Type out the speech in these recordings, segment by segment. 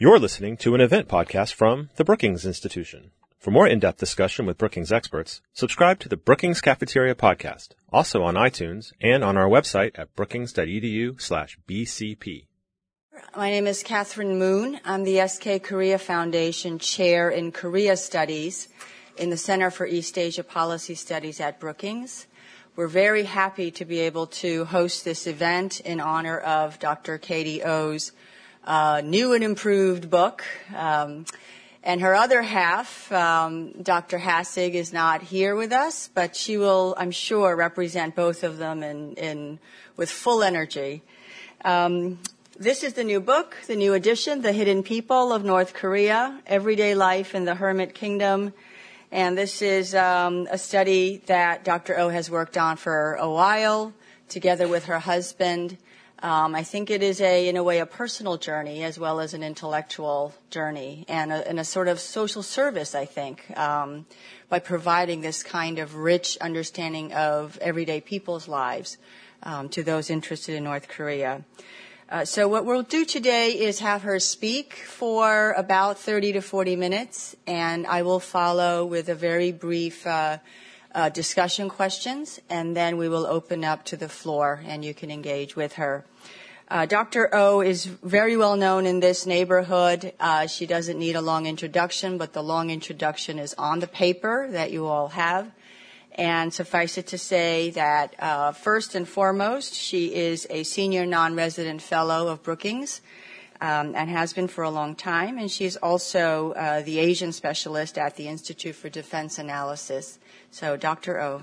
You're listening to an event podcast from the Brookings Institution. For more in-depth discussion with Brookings experts, subscribe to the Brookings Cafeteria podcast, also on iTunes and on our website at brookings.edu/BCP. My name is Catherine Moon. I'm the SK Korea Foundation Chair in Korea Studies in the Center for East Asia Policy Studies at Brookings. We're very happy to be able to host this event in honor of Dr. Katie Oh's new and improved book. And her other half, Dr. Hassig, is not here with us, but she will, I'm sure, represent both of them with full energy. This is the new book, the new edition, The Hidden People of North Korea, Everyday Life in the Hermit Kingdom. And this is a study that Dr. Oh has worked on for a while, together with her husband. I think it is in a way, a personal journey as well as an intellectual journey and a sort of social service, I think, by providing this kind of rich understanding of everyday people's lives to those interested in North Korea. So what we'll do today is have her speak for about 30 to 40 minutes, and I will follow with a very brief discussion questions, and then we will open up to the floor, and you can engage with her. Dr. Oh is very well known in this neighborhood. She doesn't need a long introduction, but the long introduction is on the paper that you all have. And suffice it to say that first and foremost, she is a senior non-resident fellow of Brookings and has been for a long time. And she's also the Asian specialist at the Institute for Defense Analysis. So, Dr. Oh.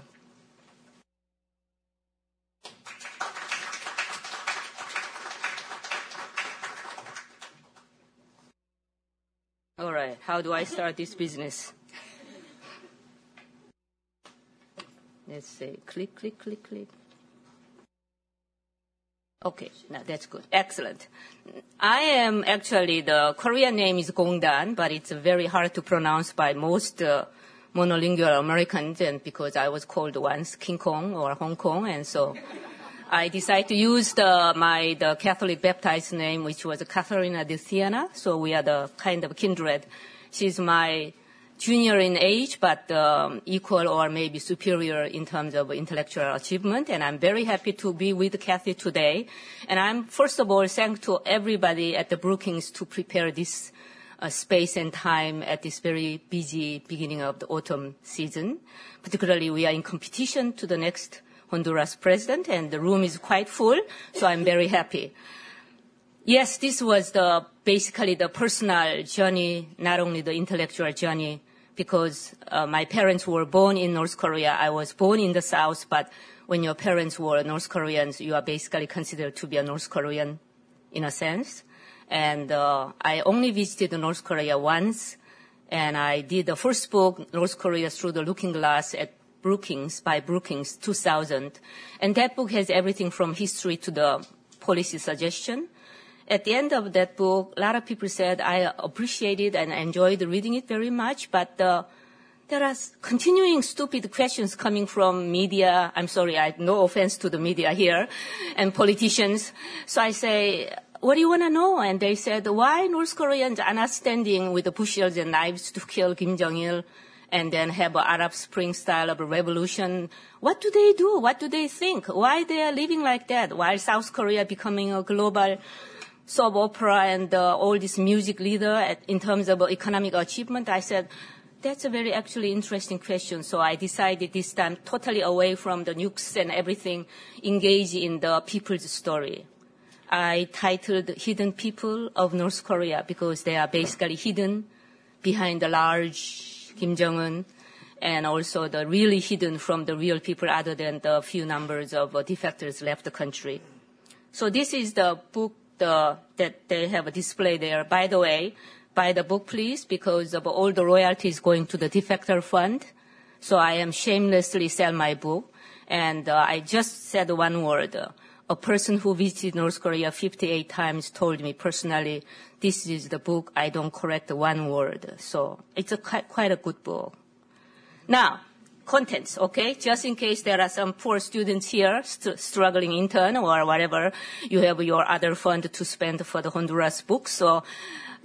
All right, how do I start this business? Let's say click, click, click, click. Okay, now that's good. Excellent. I am actually, the Korean name is Gongdan, but it's very hard to pronounce by most monolingual Americans, and because I was called once King Kong or Hong Kong, and so I decided to use the Catholic baptized name, which was Katharina de Siena, so we are the kind of kindred. She's my junior in age, but equal or maybe superior in terms of intellectual achievement. And I'm very happy to be with Kathy today. And I'm, first of all, thankful to everybody at the Brookings to prepare this space and time at this very busy beginning of the autumn season. Particularly, we are in competition to the next Honduras president, and the room is quite full, so I'm very happy. Yes, this was basically the personal journey, not only the intellectual journey, because my parents were born in North Korea. I was born in the South, but when your parents were North Koreans, you are basically considered to be a North Korean in a sense. And I only visited North Korea once, and I did the first book, North Korea Through the Looking Glass, at Brookings, by Brookings, 2000. And that book has everything from history to the policy suggestion. At the end of that book, a lot of people said, I appreciated and enjoyed reading it very much, but there are continuing stupid questions coming from media. I'm sorry, no offense to the media here, and politicians. So I say, what do you want to know? And they said, why North Koreans are not standing with the bushels and knives to kill Kim Jong-il and then have an Arab Spring style of a revolution? What do they do? What do they think? Why they are living like that? While South Korea becoming a global soap opera and all this music leader in terms of economic achievement? I said, that's a very actually interesting question. So I decided this time, totally away from the nukes and everything, engage in the people's story. I titled Hidden People of North Korea because they are basically hidden behind the large Kim Jong-un, and also the really hidden from the real people other than the few numbers of defectors left the country. So this is the book that they have a display there. By the way, buy the book, please, because of all the royalties going to the defector fund. So I am shamelessly sell my book. And I just said one word. A person who visited North Korea 58 times told me personally, this is the book, I don't correct one word. So it's quite a good book. Now, contents, okay? Just in case there are some poor students here, struggling intern or whatever, you have your other fund to spend for the Honduras book. So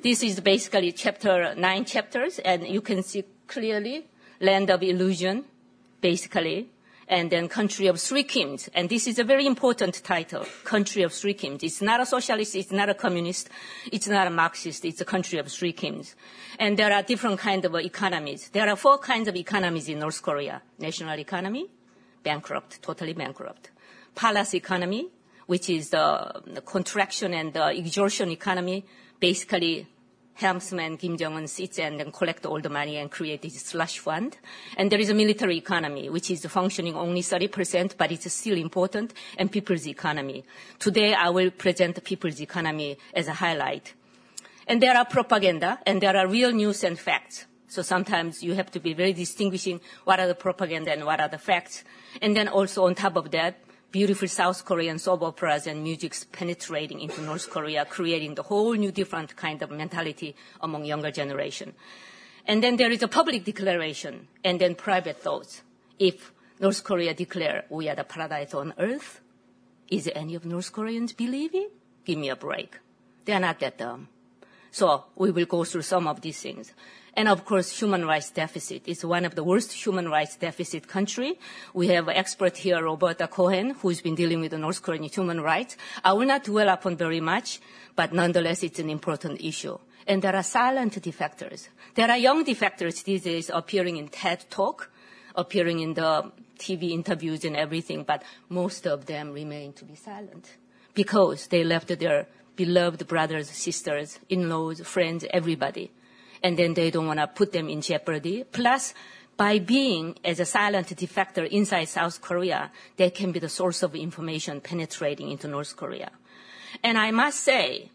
This is basically 9 chapters, and you can see clearly Land of Illusion, basically, and then Country of Three Kims. And this is a very important title, Country of Three Kims. It's not a socialist, it's not a communist, it's not a Marxist, it's a country of three Kims. And there are different kinds of economies. There are 4 kinds of economies in North Korea. National economy, bankrupt, totally bankrupt. Palace economy, which is the contraction and the exhaustion economy, basically helmsman Kim Jong-un sits and then collect all the money and create this slush fund. And there is a military economy, which is functioning only 30%, but it's still important, and people's economy. Today, I will present the people's economy as a highlight. And there are propaganda, and there are real news and facts. So sometimes you have to be very distinguishing what are the propaganda and what are the facts. And then also on top of that, beautiful South Korean soap operas and music penetrating into North Korea, creating the whole new different kind of mentality among younger generation. And then there is a public declaration and then private thoughts. If North Korea declare we are the paradise on earth, is any of North Koreans believe it? Give me a break. They are not that dumb. So we will go through some of these things. And of course, human rights deficit is one of the worst human rights deficit country. We have an expert here, Roberta Cohen, who's been dealing with the North Korean human rights. I will not dwell upon very much, but nonetheless, it's an important issue. And there are silent defectors. There are young defectors these days appearing in TED Talk, appearing in the TV interviews and everything, but most of them remain to be silent because they left their beloved brothers, sisters, in-laws, friends, everybody. And then they don't want to put them in jeopardy. Plus, by being as a silent defector inside South Korea, they can be the source of information penetrating into North Korea. And I must say,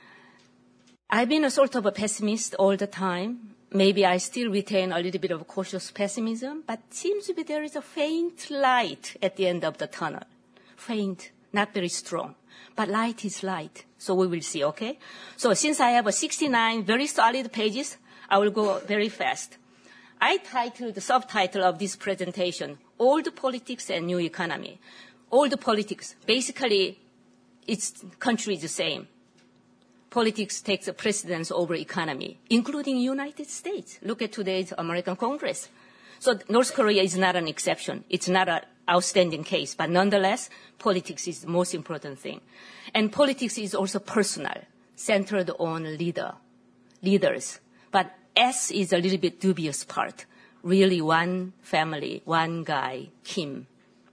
I've been a sort of a pessimist all the time. Maybe I still retain a little bit of cautious pessimism, but seems to be there is a faint light at the end of the tunnel. Faint, not very strong. But light is light. So we will see, okay? So since I have 69 very solid pages, I will go very fast. I titled the subtitle of this presentation, Old Politics and New Economy. Old politics, basically, its country is the same. Politics takes a precedence over economy, including United States. Look at today's American Congress. So North Korea is not an exception. It's not an outstanding case, but nonetheless, politics is the most important thing. And politics is also personal, centered on leaders. But S is a little bit dubious part. Really one family, one guy, Kim.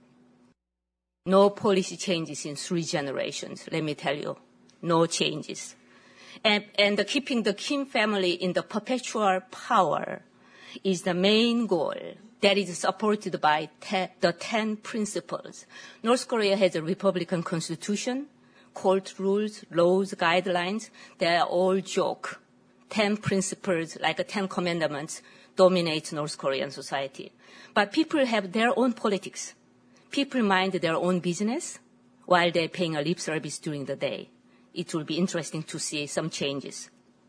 No policy changes in 3 generations, let me tell you. No changes. And keeping the Kim family in the perpetual power is the main goal that is supported by the 10 principles. North Korea has a Republican constitution, court rules, laws, guidelines. They are all joke. 10 principles, like the 10 commandments, dominate North Korean society. But people have their own politics. People mind their own business while they're paying a lip service during the day. It will be interesting to see some changes.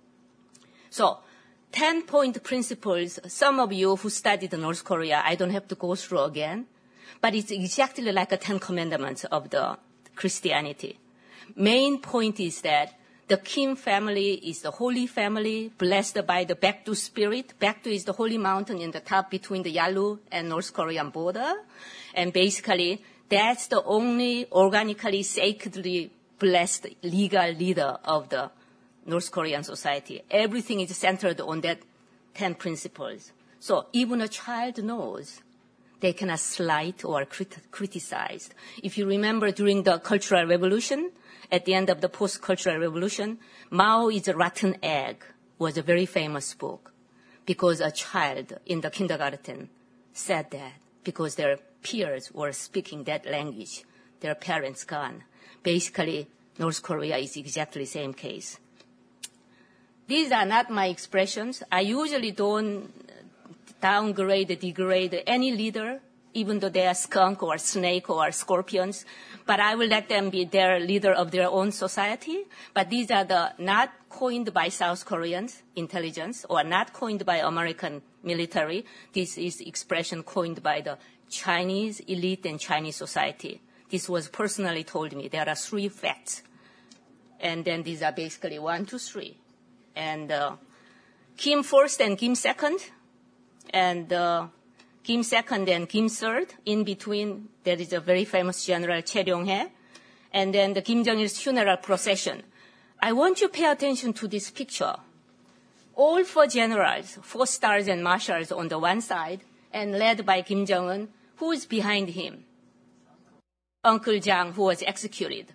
So, 10-point principles, some of you who studied North Korea, I don't have to go through again, but it's exactly like the 10 commandments of the Christianity. Main point is that the Kim family is the holy family, blessed by the Baekdu spirit. Baekdu is the holy mountain in the top between the Yalu and North Korean border. And basically, that's the only organically, sacredly blessed legal leader of the North Korean society. Everything is centered on that 10 principles. So even a child knows they cannot slight or criticize. If you remember during the Cultural Revolution, at the end of the post-Cultural Revolution, Mao is a rotten egg was a very famous book because a child in the kindergarten said that because their peers were speaking that language, their parents gone. Basically, North Korea is exactly the same case. These are not my expressions. I usually don't downgrade, degrade any leader, even though they are skunk or snake or scorpions. But I will let them be their leader of their own society. But these are the not coined by South Koreans intelligence or not coined by American military. This is expression coined by the Chinese elite and Chinese society. This was personally told me. There are 3 facts. And then these are basically 1, 2, 3. and Kim first and Kim second, and Kim second and Kim third. In between, there is a very famous general Che Ryong-hae, and then the Kim Jong-il's funeral procession. I want you to pay attention to this picture. All four generals, 4 stars and marshals on the one side, and led by Kim Jong-un, who is behind him? Uncle Jang, who was executed.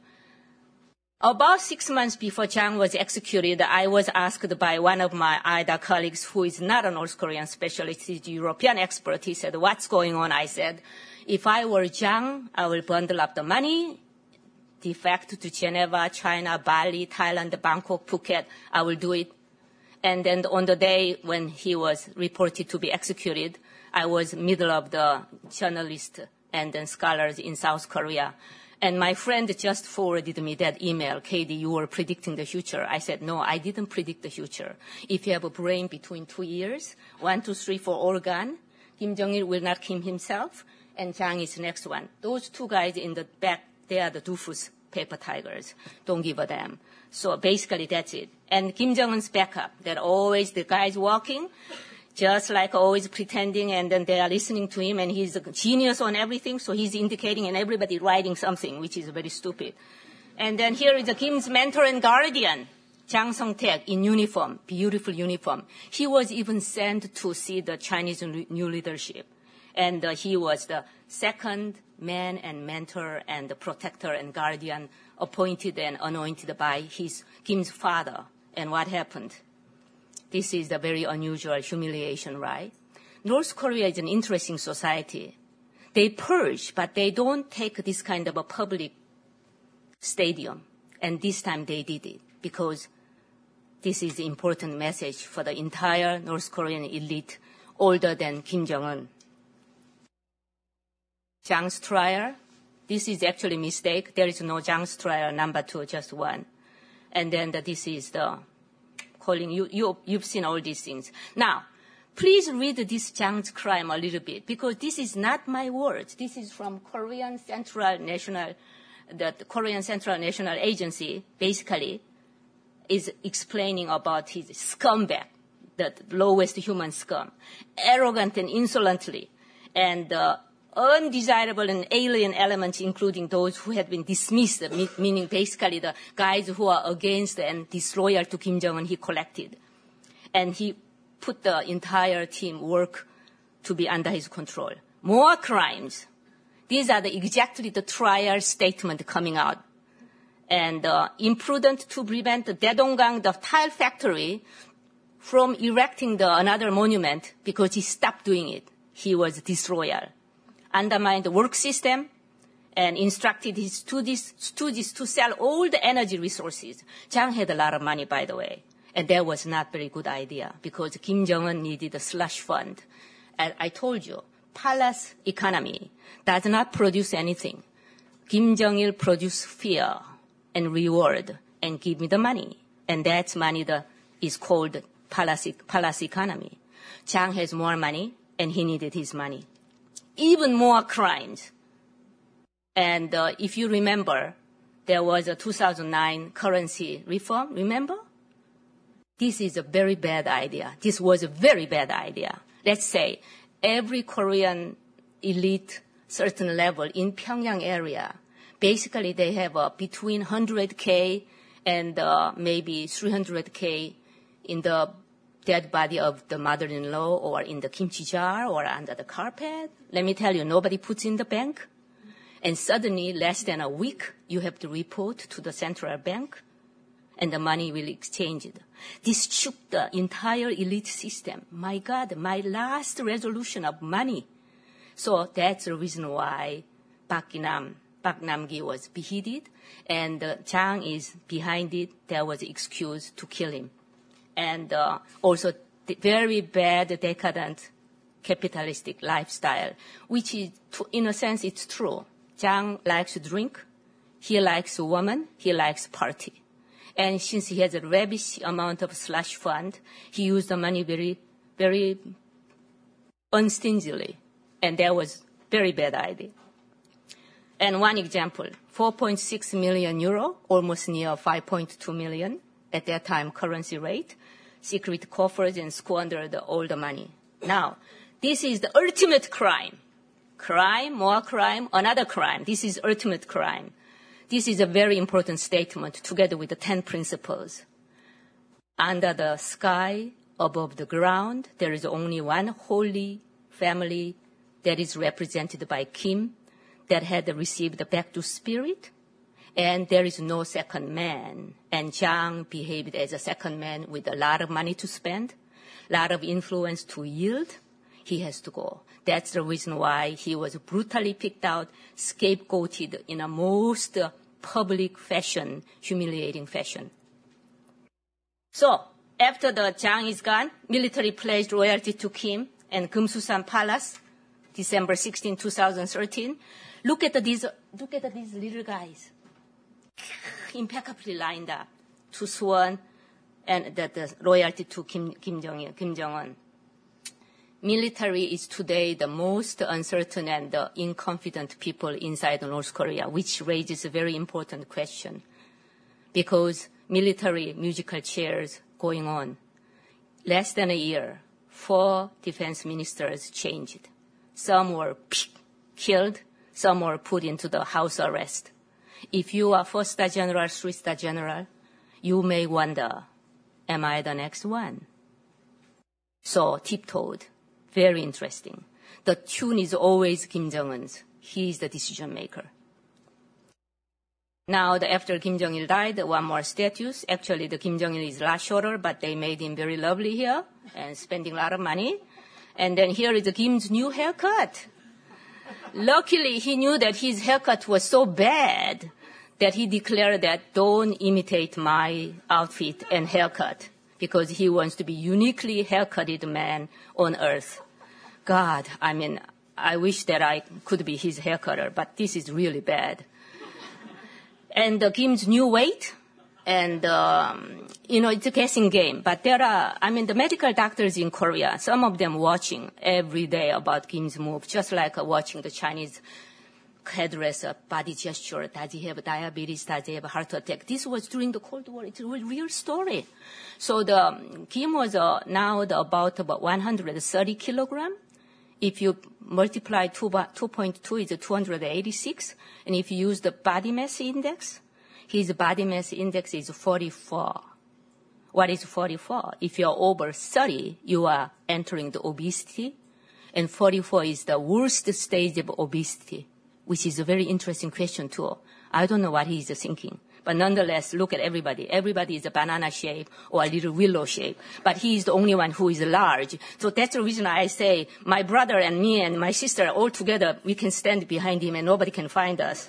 About 6 months before Jang was executed, I was asked by one of my IDA colleagues, who is not a North Korean specialist, he's a European expert. He said, what's going on? I said, if I were Jang, I will bundle up the money, defect to Geneva, China, Bali, Thailand, Bangkok, Phuket. I will do it. And then on the day when he was reported to be executed, I was middle of the journalists and then scholars in South Korea. And my friend just forwarded me that email, Katie, you were predicting the future. I said, no, I didn't predict the future. If you have a brain between 2 years, 1, 2, 3, 4 organ, Kim Jong-il will not kill himself, and Jang is the next one. Those 2 guys in the back, they are the doofus paper tigers. Don't give a damn. So basically that's it. And Kim Jong-un's backup, that always the guys walking, just like always pretending, and then they are listening to him, and he's a genius on everything, so he's indicating, and everybody writing something, which is very stupid. And then here is Kim's mentor and guardian, Jang Song-taek, in uniform, beautiful uniform. He was even sent to see the Chinese new leadership. And he was the second man and mentor and the protector and guardian appointed and anointed by Kim's father. And what happened? This is a very unusual humiliation, right? North Korea is an interesting society. They purge, but they don't take this kind of a public stadium. And this time they did it because this is the important message for the entire North Korean elite older than Kim Jong-un. Jang's trial, this is actually a mistake. There is no Jang's trial, number 2, just 1. And then this is the calling. You've seen all these things. Now, please read this Jang's crime a little bit, because this is not my words. This is from the Korean Central National Agency, basically, is explaining about his scumbag, the lowest human scum, arrogant and insolently, and undesirable and alien elements, including those who had been dismissed, meaning basically the guys who are against and disloyal to Kim Jong-un, he collected. And he put the entire team work to be under his control. More crimes. These are exactly the trial statement coming out. And imprudent to prevent the Daedonggang, the tile factory, from erecting another monument because he stopped doing it. He was disloyal. Undermined the work system and instructed his stooges to sell all the energy resources. Jang had a lot of money, by the way, and that was not a very good idea because Kim Jong-un needed a slush fund. As I told you, palace economy does not produce anything. Kim Jong-il produces fear and reward and give me the money, and that money is called palace economy. Jang has more money, and he needed his money. Even more crimes. And if you remember, there was a 2009 currency reform, remember? This is a very bad idea. This was a very bad idea. Let's say every Korean elite, certain level in Pyongyang area, basically they have between 100K and maybe 300K in the dead body of the mother-in-law or in the kimchi jar or under the carpet. Let me tell you, nobody puts in the bank. And suddenly, less than a week, you have to report to the central bank and the money will exchange it. This shook the entire elite system. My God, my last resolution of money. So that's the reason why Park Nam-gi was beheaded and Jang is behind it. There was an excuse to kill him. And also the very bad, decadent, capitalistic lifestyle, which is, in a sense, it's true. Jang likes to drink, he likes a woman, he likes party. And since he has a lavish amount of slush fund, he used the money very, very unstingily. And that was very bad idea. And one example, 4.6 million euro, almost near 5.2 million at that time currency rate. secret coffers and squandered all the money. Now, this is the ultimate crime. Crime, more crime, another crime. This is ultimate crime. This is a very important statement together with the 10 principles. Under the sky, above the ground, there is only one holy family that is represented by Kim that had received the Baekdu spirit, and there is no second man. And Jang behaved as a second man with a lot of money to spend, a lot of influence to yield. He has to go. That's the reason why he was brutally picked out, scapegoated in a most public fashion, humiliating fashion. So, after the Jang is gone, military pledged royalty to Kim and Kumsusan Palace, December 16, 2013. Look at these little guys, impeccably lined up to sworn and the royalty to Kim Jong-un. Military is today the most uncertain and inconfident people inside North Korea, which raises a very important question. Because military musical chairs going on. Less than a year, 4 defense ministers changed. Some were killed, some were put into the house arrest. If you are 4-star general, 3-star general, you may wonder, am I the next one? So, tiptoed. Very interesting. The tune is always Kim Jong-un's. He is the decision maker. Now, after Kim Jong-il died, one more status. Actually, the Kim Jong-il is a lot shorter, but they made him very lovely here and spending a lot of money. And then here is Kim's new haircut. Luckily, he knew that his haircut was so bad that he declared that don't imitate my outfit and haircut, because he wants to be uniquely haircutted man on earth. God, I wish that I could be his haircutter, but this is really bad. And Kim's new weight, and, it's a guessing game. But there are, the medical doctors in Korea, some of them watching every day about Kim's move, just like watching the Chinese hairdresser, body gesture. Does he have diabetes? Does he have a heart attack? This was during the Cold War. It's a real story. So Kim was now about 130 kilogram. If you multiply 2.2, it's 286. And if you use the body mass index, his body mass index is 44. What is 44? If you're over 30, you are entering the obesity. And 44 is the worst stage of obesity, which is a very interesting question too. I don't know what he's thinking. But nonetheless, look at everybody. Everybody is a banana shape or a little willow shape. But he is the only one who is large. So that's the reason I say my brother and me and my sister all together, we can stand behind him and nobody can find us.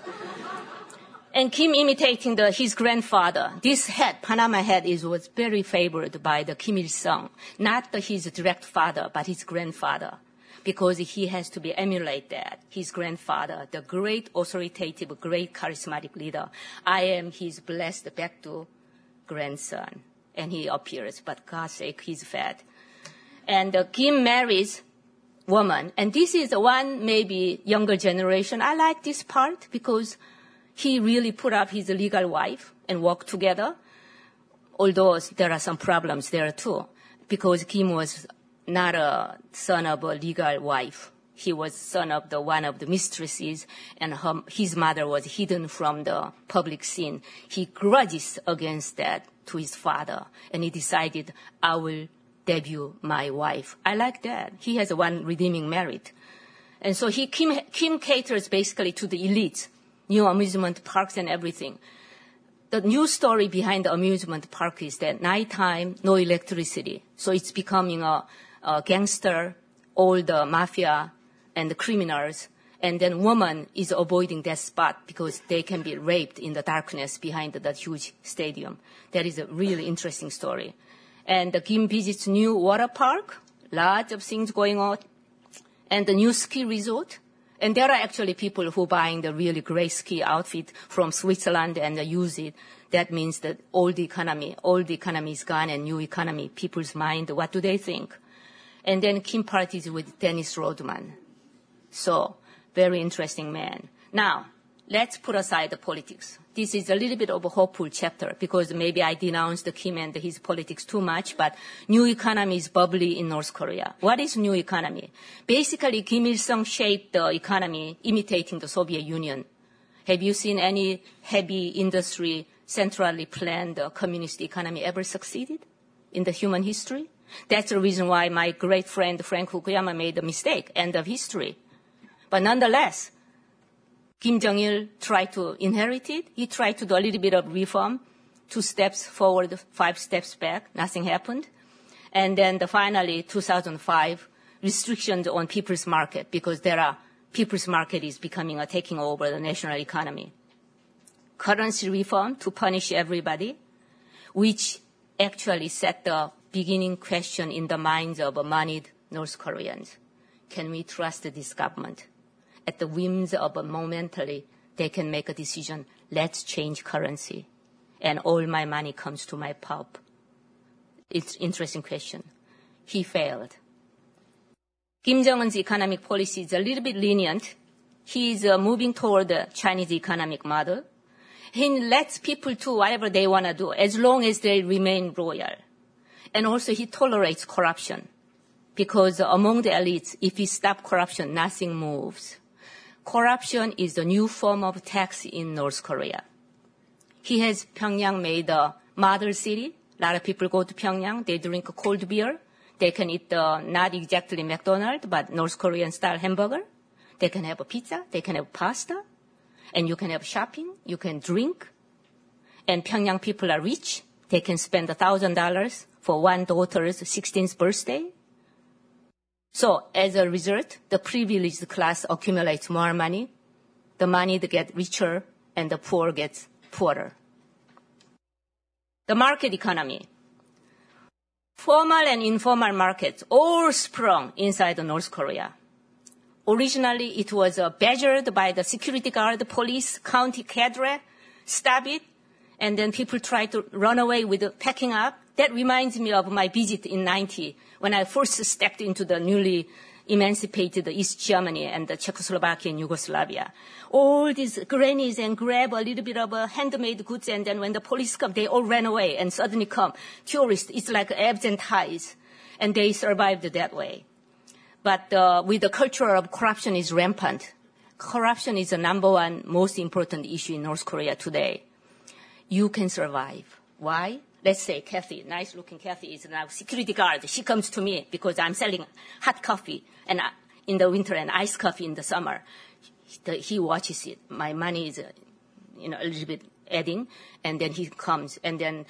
And Kim imitating his grandfather. This hat, Panama hat, was very favored by the Kim Il-sung. Not his direct father, but his grandfather. Because he has to emulate that, his grandfather, the great authoritative, great charismatic leader. I am his blessed Baekdu grandson. And he appears, but God's sake, he's fat. And Kim marries woman. And this is one maybe younger generation. I like this part because he really put up his legal wife and worked together. Although there are some problems there too. Because Kim was not a son of a legal wife. He was son of one of the mistresses, and his mother was hidden from the public scene. He grudges against that to his father, and he decided, I will debut my wife. I like that. He has one redeeming merit. And so Kim caters basically to the elites, new amusement parks and everything. The new story behind the amusement park is that nighttime, no electricity. So it's becoming a gangster, all the mafia and the criminals. And then woman is avoiding that spot because they can be raped in the darkness behind the huge stadium. That is a really interesting story. And Kim visits new water park, lots of things going on, and the new ski resort. And there are actually people who are buying the really great ski outfit from Switzerland and use it. That means that old economy is gone and new economy. People's mind, what do they think? And then Kim parties with Dennis Rodman. So, very interesting man. Now, let's put aside the politics. This is a little bit of a hopeful chapter because maybe I denounced Kim and his politics too much, but new economy is bubbly in North Korea. What is new economy? Basically, Kim Il-sung shaped the economy imitating the Soviet Union. Have you seen any heavy industry, centrally planned communist economy ever succeeded in the human history? That's the reason why my great friend Frank Fukuyama made a mistake, end of history. But nonetheless, Kim Jong-il tried to inherit it. He tried to do a little bit of reform, 2 steps forward, 5 steps back. Nothing happened. And then finally, 2005, restrictions on people's market because people's market is taking over the national economy. Currency reform to punish everybody, which actually set the beginning question in the minds of moneyed North Koreans. Can we trust this government? At the whims of momentarily, they can make a decision, let's change currency, and all my money comes to my pub. It's an interesting question. He failed. Kim Jong-un's economic policy is a little bit lenient. He's moving toward the Chinese economic model. He lets people do whatever they want to do as long as they remain loyal. And also he tolerates corruption because among the elites, if he stops corruption, nothing moves. Corruption is the new form of tax in North Korea. He has Pyongyang made a model city. A lot of people go to Pyongyang. They drink cold beer. They can eat not exactly McDonald's, but North Korean style hamburger. They can have a pizza. They can have pasta. And you can have shopping. You can drink. And Pyongyang people are rich. They can spend $1,000 for one daughter's 16th birthday. So as a result, the privileged class accumulates more money. The money gets richer and the poor gets poorer. The market economy. Formal and informal markets all sprung inside North Korea. Originally, it was badgered by the security guard, police, county cadre, stop it, and then people tried to run away with packing up. That reminds me of my visit in 1990 when I first stepped into the newly emancipated East Germany and the Czechoslovakia and Yugoslavia. All these grannies and grab a little bit of handmade goods, and then when the police come, they all ran away and suddenly come. Tourists, it's like ebbs and tides, and they survived that way. But with the culture of corruption is rampant. Corruption is the number one most important issue in North Korea today. You can survive. Why? Let's say Kathy, nice-looking Kathy is now security guard. She comes to me because I'm selling hot coffee and in the winter and iced coffee in the summer. He watches it. My money is, a little bit adding, and then he comes and then,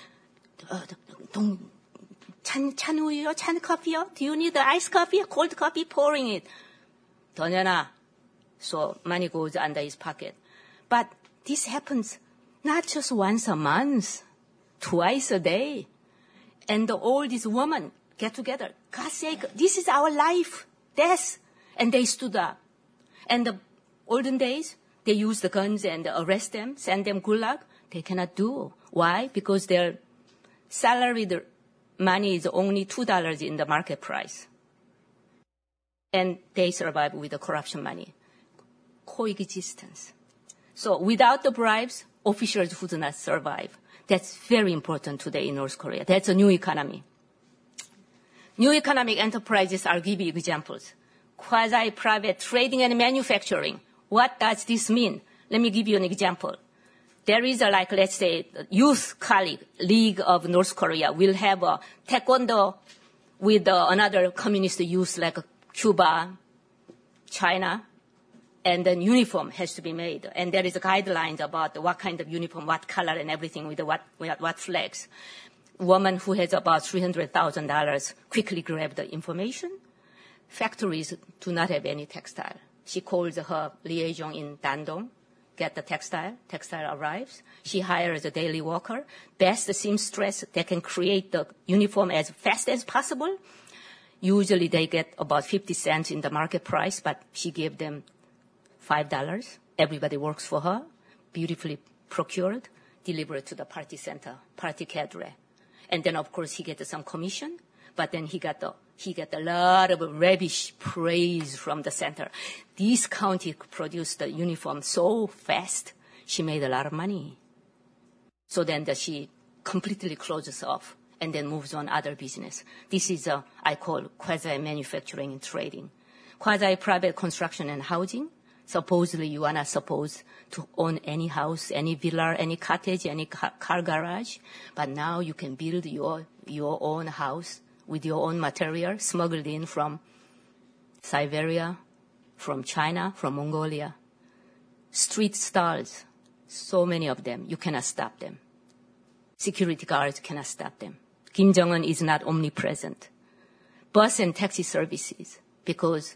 찬 우유요? 찬 커피요? Do you need the iced coffee? Cold coffee? Pouring it. 더 내놔. So money goes under his pocket. But this happens not just once a month. Twice a day. And all these women get together. God's sake, this is our life. Death. And they stood up. And the olden days, they used the guns and arrest them, send them gulag. They cannot do. Why? Because their salaried money is only $2 in the market price. And they survive with the corruption money. Coexistence. So without the bribes, officials would not survive. That's very important today in North Korea. That's a new economy. New economic enterprises are giving examples. Quasi-private trading and manufacturing. What does this mean? Let me give you an example. There is let's say, youth colleague league of North Korea will have a taekwondo with another communist youth like Cuba, China, and then uniform has to be made. And there is guidelines about what kind of uniform, what color and everything with what flags. Woman who has about $300,000 quickly grab the information. Factories do not have any textile. She calls her liaison in Dandong, get the textile. Textile arrives. She hires a daily worker. Best seamstress that can create the uniform as fast as possible. Usually they get about 50 cents in the market price, but she gave them $5. Everybody works for her. Beautifully procured, delivered to the party center, party cadre. And then, of course, he gets some commission. But then he got a lot of rubbish praise from the center. This county produced the uniform so fast, she made a lot of money. So then she completely closes off and then moves on other business. This is I call quasi-manufacturing and trading. Quasi-private construction and housing. Supposedly you are not supposed to own any house, any villa, any cottage, any car garage. But now you can build your own house with your own material smuggled in from Siberia, from China, from Mongolia. Street stalls, so many of them, you cannot stop them. Security guards cannot stop them. Kim Jong-un is not omnipresent. Bus and taxi services, because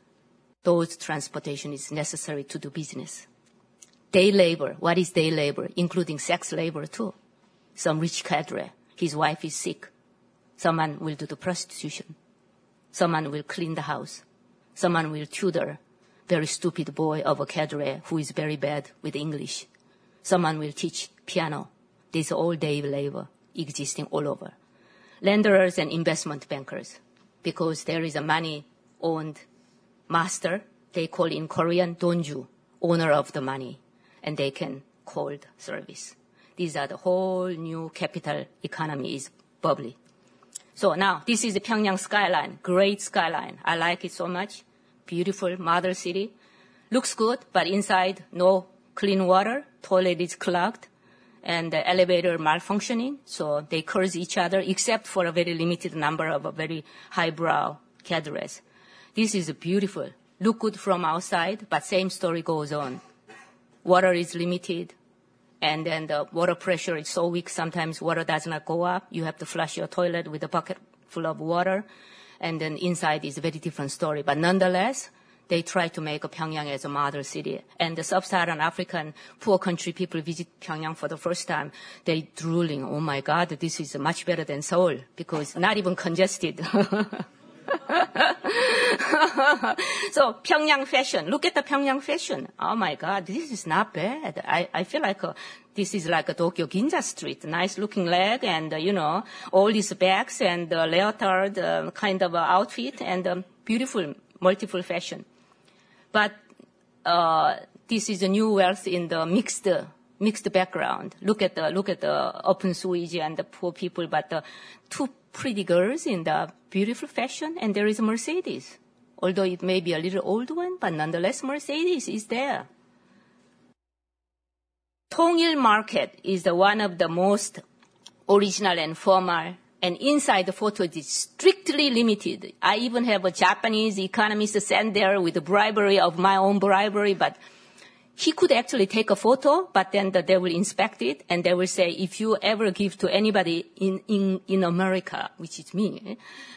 those transportation is necessary to do business. Day labor, what is day labor? Including sex labor too. Some rich cadre, his wife is sick. Someone will do the prostitution. Someone will clean the house. Someone will tutor very stupid boy of a cadre who is very bad with English. Someone will teach piano. This is all day labor existing all over. Lenders and investment bankers, because there is a money-owned master, they call in Korean donju, owner of the money, and they can call service. These are the whole new capital economy is bubbly. So now, this is the Pyongyang skyline, great skyline. I like it so much. Beautiful mother city. Looks good, but inside no clean water, toilet is clogged, and the elevator malfunctioning, so they curse each other, except for a very limited number of very highbrow cadres. This is beautiful. Look good from outside, but same story goes on. Water is limited, and then the water pressure is so weak, sometimes water does not go up. You have to flush your toilet with a bucket full of water, and then inside is a very different story. But nonetheless, they try to make Pyongyang as a model city. And the sub-Saharan African poor country people visit Pyongyang for the first time, they drooling, oh my God, this is much better than Seoul, because not even congested. So Pyongyang fashion, look at the Pyongyang fashion. Oh my God, this is not bad. I feel like this is like a Tokyo Ginza street, nice looking leg and, all these bags and leotard kind of outfit and beautiful, multiple fashion. But this is a new wealth in the mixed background. Look at the open sewage and the poor people, but the two pretty girls in the beautiful fashion, and there is a Mercedes. Although it may be a little old one, but nonetheless Mercedes is there. Tongil Market is one of the most original and formal, and inside the photo is strictly limited. I even have a Japanese economist sent there with the bribery of my own bribery, but he could actually take a photo, but then they will inspect it, and they will say, if you ever give to anybody in America, which is me,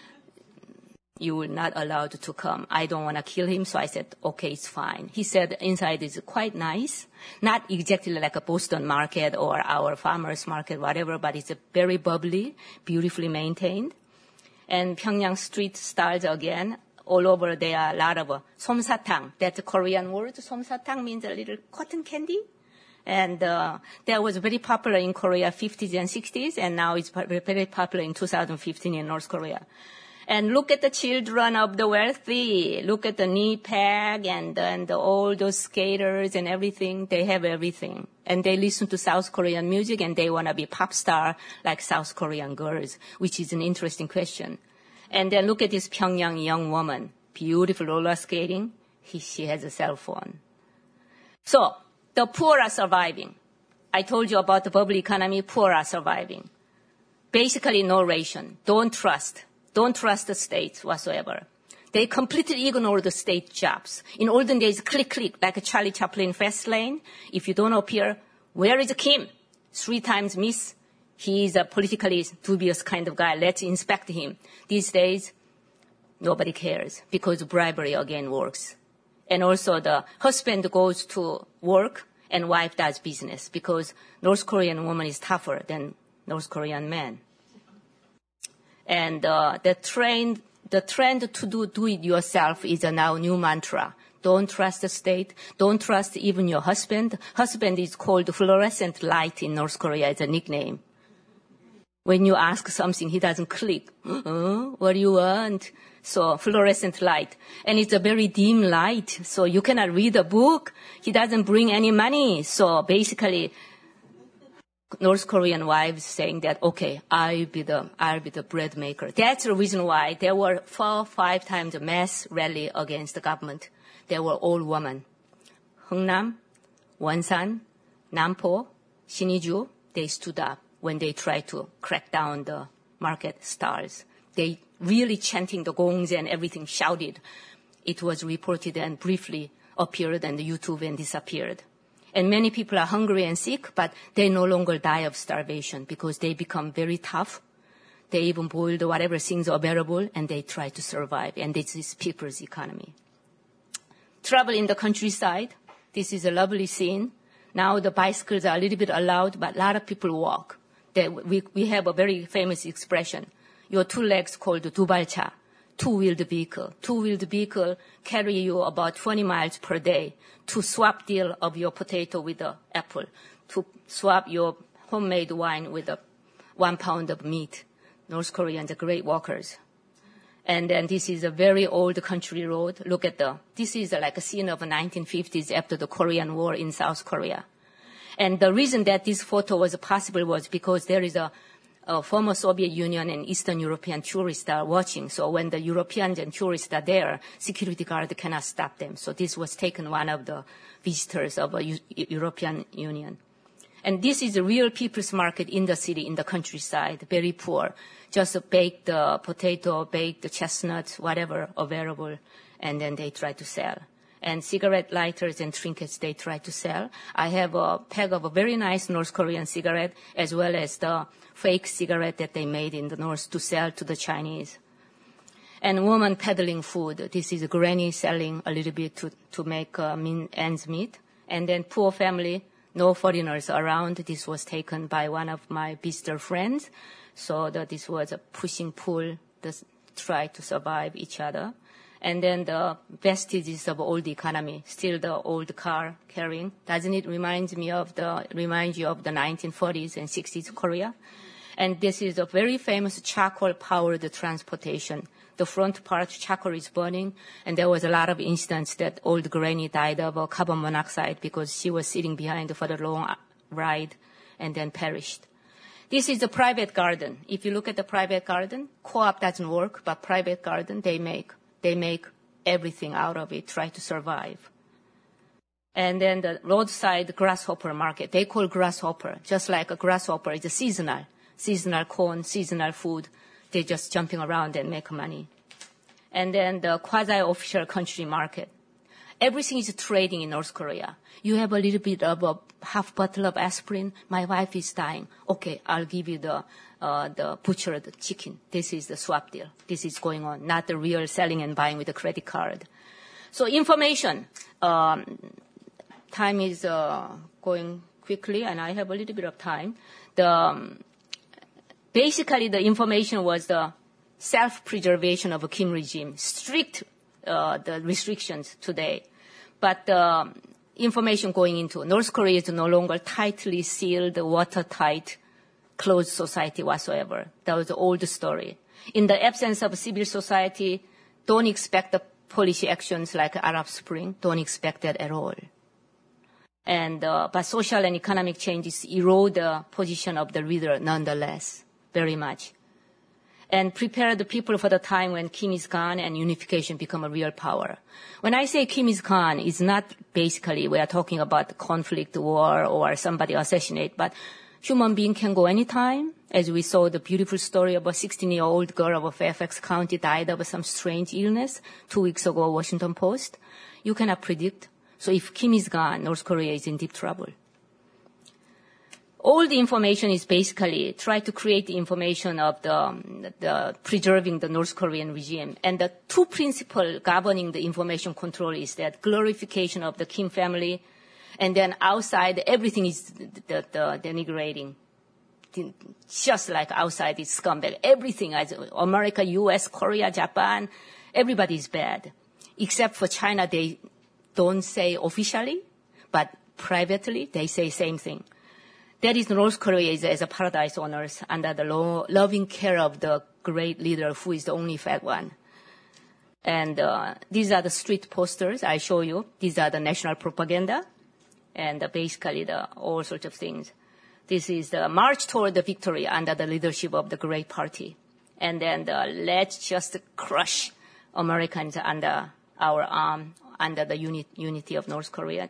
you will not allowed to come. I don't want to kill him, so I said, okay, it's fine. He said inside is quite nice, not exactly like a Boston market or our farmers market, whatever, but it's very bubbly, beautifully maintained. And Pyongyang street styles again. All over there are a lot of somsatang. That's a Korean word. Somsatang means a little cotton candy. And that was very popular in Korea 50s and 60s, and now it's very popular in 2015 in North Korea. And look at the children of the wealthy. Look at the knee peg and all those skaters and everything. They have everything. And they listen to South Korean music, and they want to be pop star like South Korean girls, which is an interesting question. And then look at this Pyongyang young woman. Beautiful roller skating. She has a cell phone. So the poor are surviving. I told you about the bubble economy. Poor are surviving. Basically no ration. Don't trust the state whatsoever. They completely ignore the state jobs. In olden days, click, click, like a Charlie Chaplin fast lane. If you don't appear, where is Kim? 3 times miss. He is a politically dubious kind of guy. Let's inspect him. These days, nobody cares because bribery again works. And also the husband goes to work and wife does business because North Korean woman is tougher than North Korean man. And the trend to do it yourself is a now new mantra. Don't trust the state. Don't trust even your husband. Husband is called fluorescent light in North Korea. It's a nickname. When you ask something, he doesn't click. What do you want? So fluorescent light. And it's a very dim light, so you cannot read a book. He doesn't bring any money. So basically, North Korean wives saying that, okay, I'll be the bread maker. That's the reason why there were 4-5 times a mass rally against the government. They were all women. Hungnam, Wonsan, Nampo, Siniju, they stood up when they tried to crack down the market stalls. They really chanting the gongs and everything, shouted. It was reported and briefly appeared on the YouTube and disappeared. And many people are hungry and sick, but they no longer die of starvation because they become very tough. They even boiled whatever things are available and they try to survive. And this is people's economy. Travel in the countryside. This is a lovely scene. Now the bicycles are a little bit allowed, but a lot of people walk. We have a very famous expression. Your two legs called dubalcha, two-wheeled vehicle. Two-wheeled vehicle carry you about 20 miles per day to swap deal of your potato with the apple, to swap your homemade wine with 1 pound of meat. North Koreans are great walkers. And then this is a very old country road. Look at this is like a scene of the 1950s after the Korean War in South Korea. And the reason that this photo was possible was because there is a former Soviet Union and Eastern European tourists are watching. So when the Europeans and tourists are there, security guard cannot stop them. So this was taken one of the visitors of a European Union. And this is a real people's market in the city, in the countryside, very poor. Just bake the potato, bake the chestnuts, whatever available, and then they try to sell. And cigarette lighters and trinkets they try to sell. I have a pack of a very nice North Korean cigarette, as well as the fake cigarette that they made in the North to sell to the Chinese. And woman peddling food. This is a granny selling a little bit to make ends meet. And then poor family, no foreigners around. This was taken by one of my visitor friends. So this was a pushing pull, try to survive each other. And then the vestiges of old economy, still the old car carrying. Doesn't it remind you of the 1940s and 60s Korea? And this is a very famous charcoal-powered transportation. The front part, charcoal is burning, and there was a lot of incidents that old granny died of carbon monoxide because she was sitting behind for the long ride and then perished. This is a private garden. If you look at the private garden, co-op doesn't work, but private garden, they make everything out of it, try to survive. And then the roadside grasshopper market, they call grasshopper, just like a grasshopper is a seasonal corn, seasonal food. They're just jumping around and make money. And then the quasi-official country market. Everything is trading in North Korea. You have a little bit of a half bottle of aspirin. My wife is dying. Okay, I'll give you the butchered chicken. This is the swap deal. This is going on, not the real selling and buying with a credit card. So information. Time is going quickly, and I have a little bit of time. Basically, the information was the self-preservation of a Kim regime, strict the restrictions today. But information going into North Korea is no longer tightly sealed, watertight, closed society whatsoever. That was the old story. In the absence of civil society, don't expect the policy actions like Arab Spring. Don't expect that at all. And but social and economic changes erode the position of the leader nonetheless, very much. And prepare the people for the time when Kim is gone and unification become a real power. When I say Kim is gone, it's not basically we are talking about conflict, war, or somebody assassinate, but human being can go anytime. As we saw the beautiful story of a 16-year-old girl of Fairfax County died of some strange illness 2 weeks ago, Washington Post. You cannot predict. So if Kim is gone, North Korea is in deep trouble. All the information is basically try to create the information of the preserving the North Korean regime. And the two principles governing the information control is that glorification of the Kim family, and then outside everything is the denigrating. Just like outside is scumbag. Everything, as America, US, Korea, Japan, everybody is bad. Except for China, they don't say officially, but privately they say same thing. that is North Korea is as a paradise on earth under the loving care of the great leader who is the only fat one. And these are the street posters I show you. These are the national propaganda and basically all sorts of things. This is the march toward the victory under the leadership of the great party. And then let's just crush Americans under our arm, under the unity of North Korea.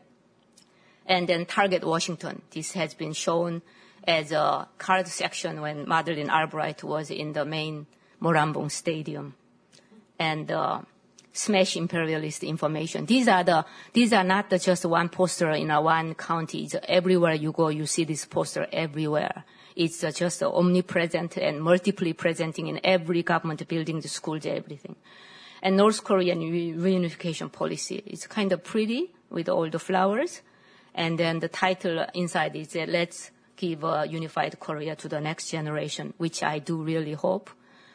And then target Washington. This has been shown as a card section when Madeleine Albright was in the main Morambong Stadium. And smash imperialist information. These are not just one poster in one county. It's everywhere you go, you see this poster everywhere. It's just omnipresent and multiply presenting in every government building, the schools, everything. And North Korean reunification policy. It's kind of pretty with all the flowers. And then the title inside is let's give a unified Korea to the next generation, which I do really hope.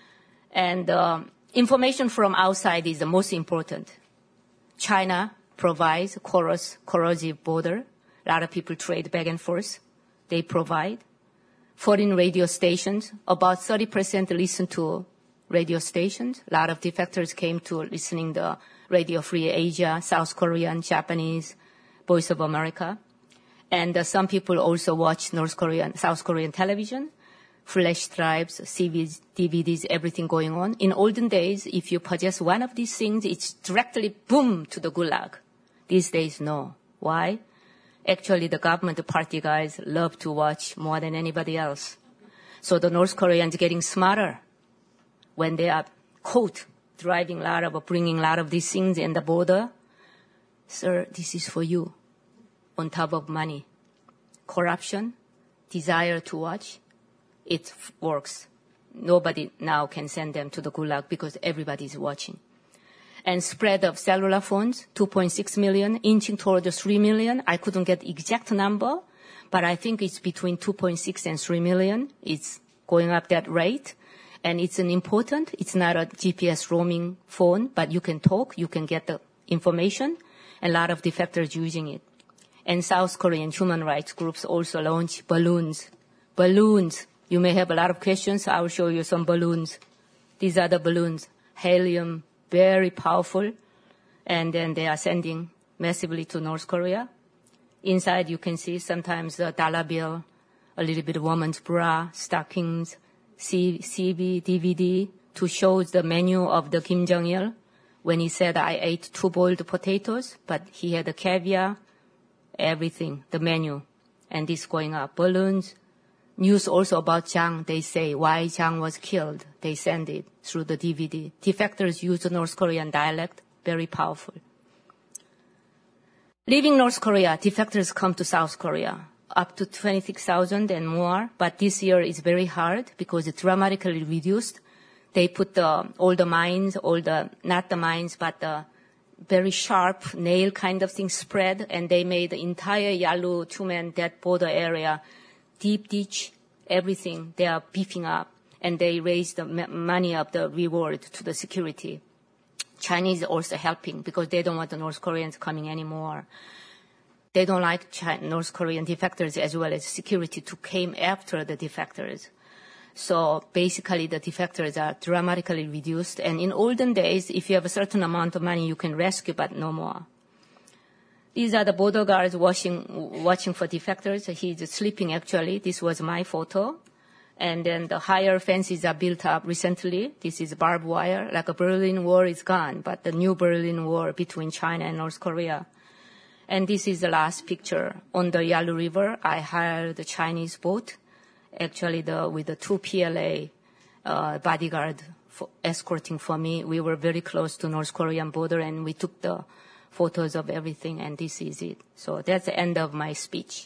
And information from outside is the most important. China provides corrosive border. A lot of people trade back and forth. They provide. Foreign radio stations, about 30% listen to radio stations. A lot of defectors came to listening to Radio Free Asia, South Korean, Japanese, Voice of America. And some people also watch South Korean television, flash drives, CVs, DVDs, everything going on. In olden days, if you possess one of these things, it's directly boom to the gulag. These days, no. Why? Actually, the government party guys love to watch more than anybody else. So the North Koreans getting smarter when they are caught bringing a lot of these things in the border. Sir, this is for you. On top of money. Corruption, desire to watch, it works. Nobody now can send them to the gulag because everybody is watching. And spread of cellular phones, 2.6 million, inching toward the 3 million. I couldn't get exact number, but I think it's between 2.6 and 3 million. It's going up that rate. And it's it's not a GPS roaming phone, but you can talk, you can get the information, and a lot of defectors using it. And South Korean human rights groups also launch balloons. Balloons. You may have a lot of questions. I will show you some balloons. These are the balloons. Helium, very powerful. And then they are sending massively to North Korea. Inside you can see sometimes a dollar bill, a little bit of woman's bra, stockings, CV, DVD to show the menu of the Kim Jong-il when he said, I ate 2 boiled potatoes, but he had the caviar, everything, the menu. And this going up. Balloons. News also about Jang. They say why Jang was killed. They send it through the DVD. Defectors use the North Korean dialect. Very powerful. Leaving North Korea, defectors come to South Korea. Up to 26,000 and more. But this year is very hard because it's dramatically reduced. They put all the mines, not the mines, but the very sharp nail kind of thing spread, and they made the entire Yalu, Tumen, that border area, deep ditch, everything. They are beefing up, and they raise the money of the reward to the security. Chinese also helping because they don't want the North Koreans coming anymore. They don't like North Korean defectors as well as security to came after the defectors. So basically the defectors are dramatically reduced. And in olden days, if you have a certain amount of money, you can rescue, but no more. These are the border guards watching for defectors. He's sleeping actually. This was my photo. And then the higher fences are built up recently. This is barbed wire. Like a Berlin Wall is gone, but the new Berlin Wall between China and North Korea. And this is the last picture. On the Yalu River, I hired the Chinese boat. Actually, with the 2 PLA bodyguard escorting for me. We were very close to North Korean border, and we took the photos of everything, and this is it. So that's the end of my speech.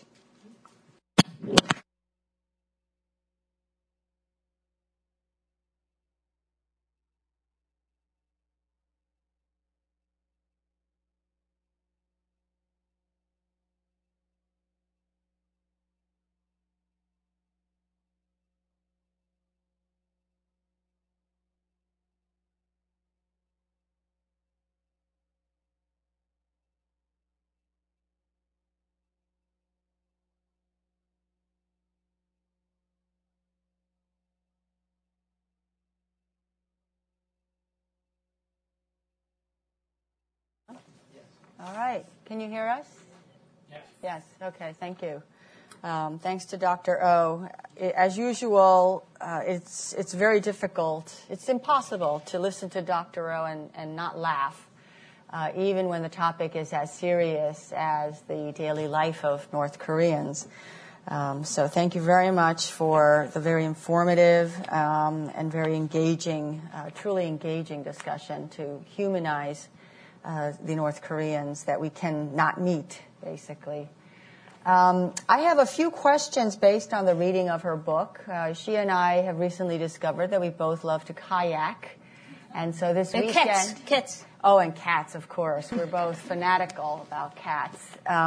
All right. Can you hear us? Yes. Yes. Okay. Thank you. Thanks to Dr. O. As usual, it's very difficult. It's impossible to listen to Dr. O and not laugh, even when the topic is as serious as the daily life of North Koreans. So thank you very much for the very informative and very engaging, truly engaging discussion to humanize the North Koreans that we cannot meet, basically. I have a few questions based on the reading of her book. She and I have recently discovered that we both love to kayak. And so this weekend... Cats. Oh, and cats, of course. We're both fanatical about cats.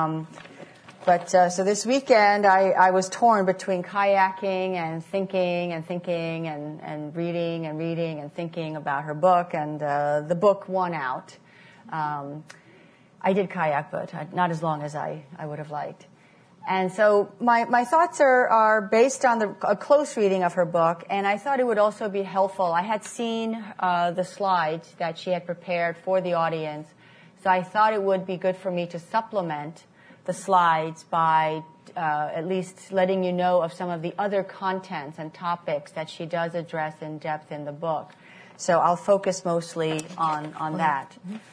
So this weekend, I was torn between kayaking and thinking and reading and thinking about her book, and the book won out. I did kayak, but not as long as I would have liked. And so my thoughts are based on a close reading of her book, and I thought it would also be helpful. I had seen the slides that she had prepared for the audience, so I thought it would be good for me to supplement the slides by at least letting you know of some of the other contents and topics that she does address in depth in the book. So I'll focus mostly on that.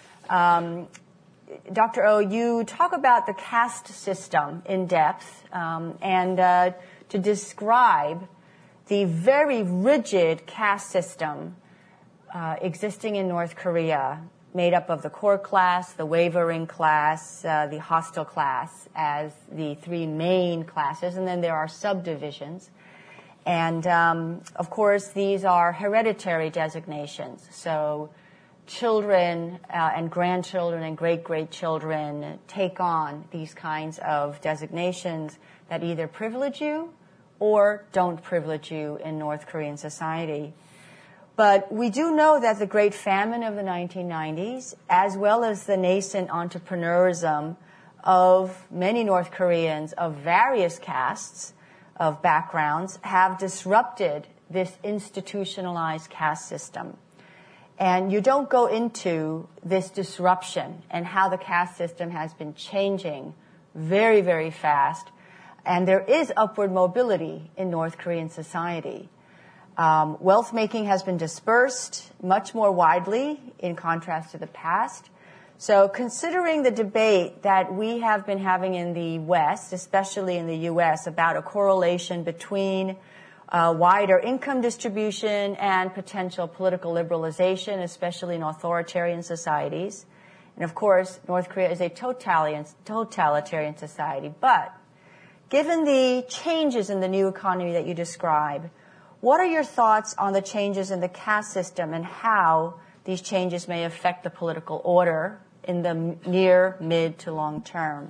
Dr. O, you talk about the caste system in depth and to describe the very rigid caste system existing in North Korea, made up of the core class, the wavering class, the hostile class as the three main classes, and then there are subdivisions. And, of course, these are hereditary designations. So children and grandchildren and great-great-children take on these kinds of designations that either privilege you or don't privilege you in North Korean society. But we do know that the Great Famine of the 1990s, as well as the nascent entrepreneurism of many North Koreans of various castes, of backgrounds, have disrupted this institutionalized caste system. And you don't go into this disruption and how the caste system has been changing very, very fast. And there is upward mobility in North Korean society. Wealth making has been dispersed much more widely in contrast to the past. So considering the debate that we have been having in the West, especially in the U.S., about a correlation between wider income distribution and potential political liberalization, especially in authoritarian societies. And of course, North Korea is a totalitarian society. But given the changes in the new economy that you describe, what are your thoughts on the changes in the caste system and how these changes may affect the political order in the near, mid to long term?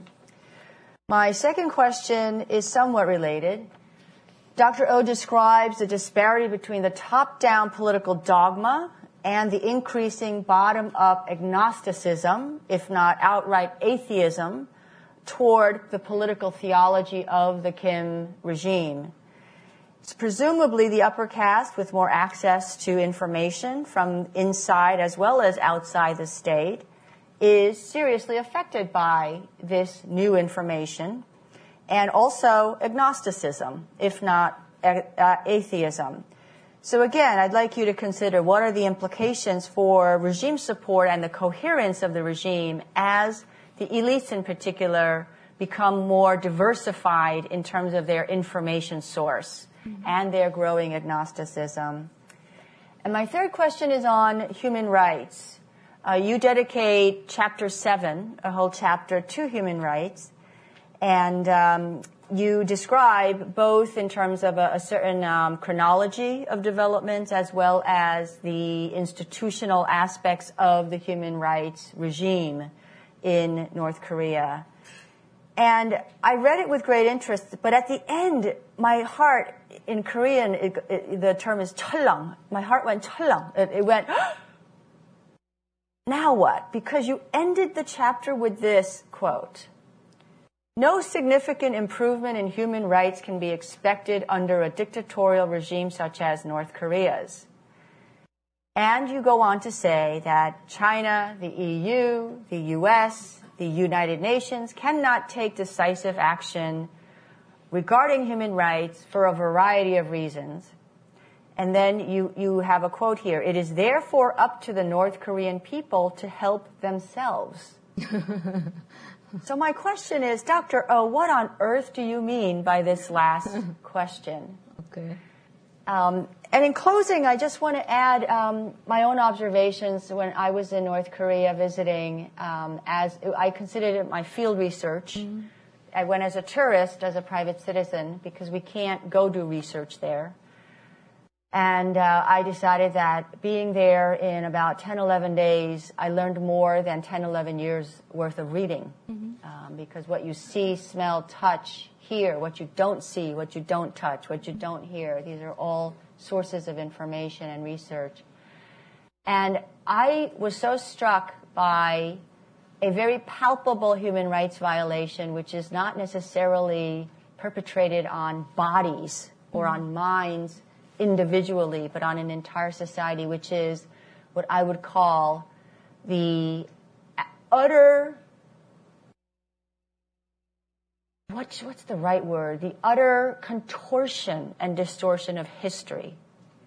My second question is somewhat related. Dr. O describes the disparity between the top-down political dogma and the increasing bottom-up agnosticism, if not outright atheism, toward the political theology of the Kim regime. It's presumably the upper caste with more access to information from inside as well as outside the state is seriously affected by this new information, and also agnosticism, if not atheism. So again, I'd like you to consider what are the implications for regime support and the coherence of the regime as the elites in particular become more diversified in terms of their information source and their growing agnosticism. And my third question is on human rights. You dedicate Chapter 7, a whole chapter, to human rights. And you describe both in terms of a certain chronology of developments as well as the institutional aspects of the human rights regime in North Korea. And I read it with great interest, but at the end, my heart, in Korean, the term is 철렁. My heart went 철렁. It went, now what? Because you ended the chapter with this quote. No significant improvement in human rights can be expected under a dictatorial regime such as North Korea's. And you go on to say that China, the EU, the US, the United Nations cannot take decisive action regarding human rights for a variety of reasons. And then you have a quote here. It is therefore up to the North Korean people to help themselves. So my question is, Dr. Oh, what on earth do you mean by this last question? Okay. And in closing, I just want to add my own observations when I was in North Korea visiting, as I considered it my field research. Mm-hmm. I went as a tourist, as a private citizen, because we can't go do research there. And I decided that being there in about 10, 11 days, I learned more than 10, 11 years worth of reading. Mm-hmm. Because what you see, smell, touch, hear, what you don't see, what you don't touch, what you don't hear, these are all sources of information and research. And I was so struck by a very palpable human rights violation, which is not necessarily perpetrated on bodies or on minds individually, but on an entire society, which is what I would call the utter, what's the right word? The utter contortion and distortion of history.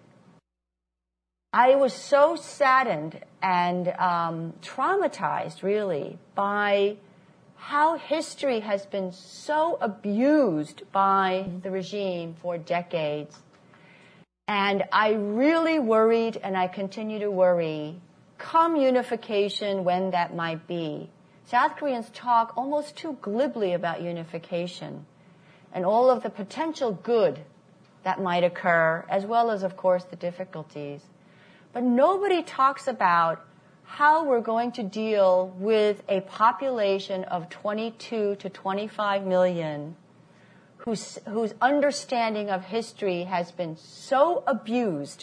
I was so saddened and traumatized, really, by how history has been so abused by the regime for decades. And I really worried, and I continue to worry, come unification, when that might be. South Koreans talk almost too glibly about unification and all of the potential good that might occur, as well as, of course, the difficulties. But nobody talks about how we're going to deal with a population of 22 to 25 million whose understanding of history has been so abused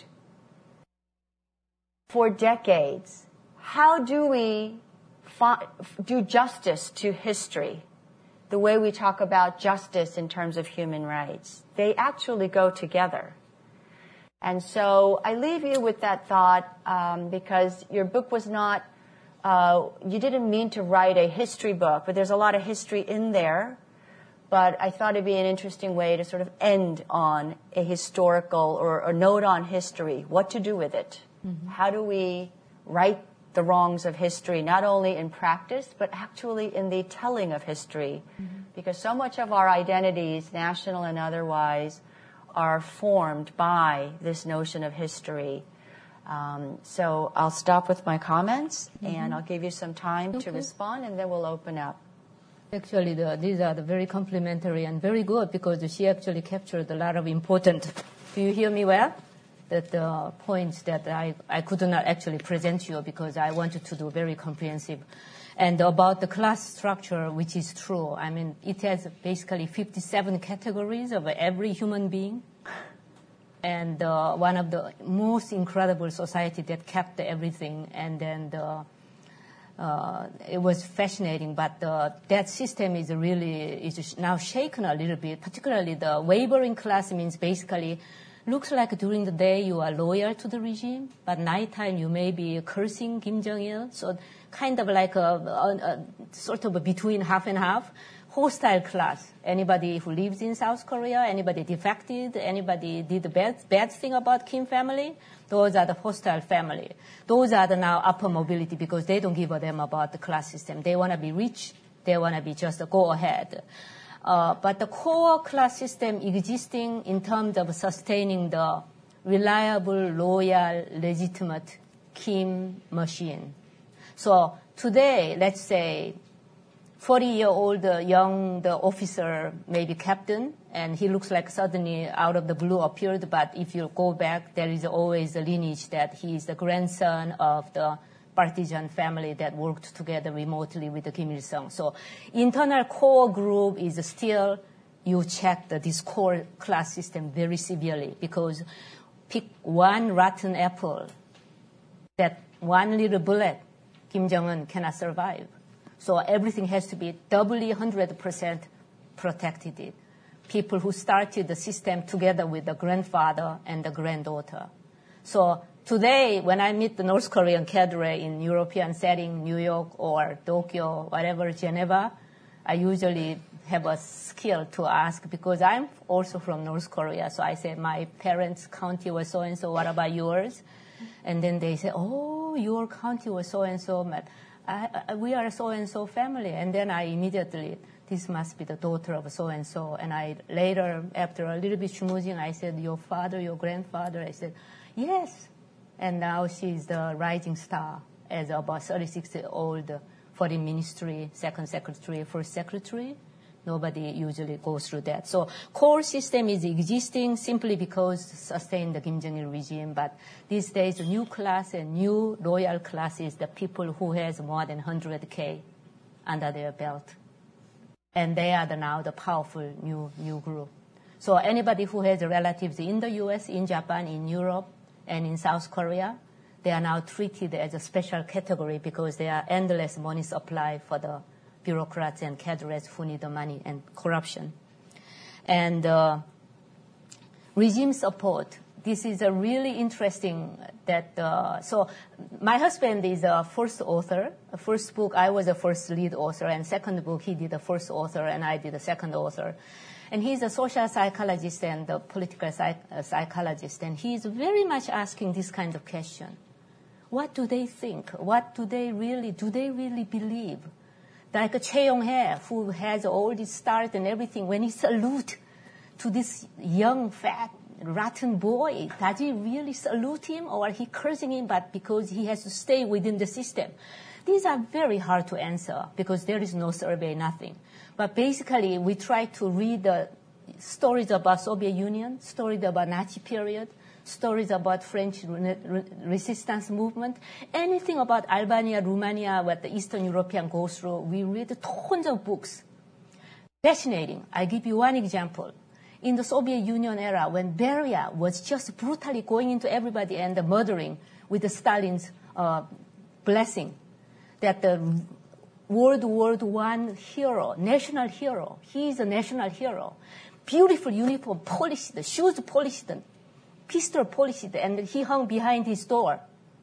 for decades. How do we do justice to history the way we talk about justice in terms of human rights? They actually go together. And so I leave you with that thought because your book was not, you didn't mean to write a history book, but there's a lot of history in there. But I thought it'd be an interesting way to sort of end on a historical or a note on history, what to do with it. Mm-hmm. How do we right the wrongs of history, not only in practice, but actually in the telling of history? Mm-hmm. Because so much of our identities, national and otherwise, are formed by this notion of history. So I'll stop with my comments, mm-hmm. and I'll give you some time to respond, and then we'll open up. Actually, these are very complimentary and very good because she actually captured a lot of important. Do you hear me well? That points that I could not actually present you because I wanted to do very comprehensive. And about the class structure, which is true. I mean, it has basically 57 categories of every human being. And one of the most incredible society that kept everything. And then it was fascinating, but that system is now shaken a little bit. Particularly the wavering class means basically looks like during the day you are loyal to the regime, but nighttime you may be cursing Kim Jong-il. So kind of like a sort of a between half and half. Hostile class. Anybody who lives in South Korea, anybody defected, anybody did the bad thing about Kim family, those are the hostile family. Those are the now upper mobility because they don't give a damn about the class system. They want to be rich. They want to be just a go ahead. But the core class system existing in terms of sustaining the reliable, loyal, legitimate Kim machine. So today, let's say, 40-year-old young officer, maybe captain, and he looks like suddenly out of the blue appeared, but if you go back, there is always a lineage that he is the grandson of the partisan family that worked together remotely with the Kim Il-sung. So internal core group is still, you check this core class system very severely because pick one rotten apple, that one little bullet, Kim Jong-un cannot survive. So everything has to be doubly 100% protected. People who started the system together with the grandfather and the granddaughter. So today, when I meet the North Korean cadre in European setting, New York or Tokyo, whatever, Geneva, I usually have a skill to ask because I'm also from North Korea. So I say, my parents' county was so-and-so, what about yours? And then they say, oh, your county was so-and-so, but we are a so-and-so family. And then I immediately, this must be the daughter of so-and-so. And I later, after a little bit schmoozing, I said, your father, your grandfather? I said, yes. And now she's the rising star as about 36-year-old foreign ministry, second secretary, first secretary. Nobody usually goes through that. So core system is existing simply because sustain the Kim Jong-il regime. But these days, the new class and new royal class is the people who has more than 100K under their belt. And they are now the powerful new group. So anybody who has relatives in the U.S., in Japan, in Europe, and in South Korea, they are now treated as a special category because there are endless money supply for the bureaucrats and cadres who need the money and corruption. And regime support. This is a really interesting so my husband is a first author. The first book, I was the first lead author, and second book, he did the first author, and I did the second author. And he's a social psychologist and a political psychologist, and he's very much asking this kind of question. What do they think? What do they really believe? Like Choi Yong-hae, who has all this stars and everything, when he salute to this young, fat, rotten boy, does he really salute him or he cursing him but because he has to stay within the system? These are very hard to answer because there is no survey, nothing. But basically, we try to read the stories about Soviet Union, stories about Nazi period, stories about French resistance movement, anything about Albania, Romania, what the Eastern European goes through. We read tons of books. Fascinating. I give you one example. In the Soviet Union era, when Beria was just brutally going into everybody and murdering with Stalin's blessing, that the World War I hero, national hero, he is a national hero. Beautiful uniform, polished, shoes polished, pistol polished, and he hung behind his door.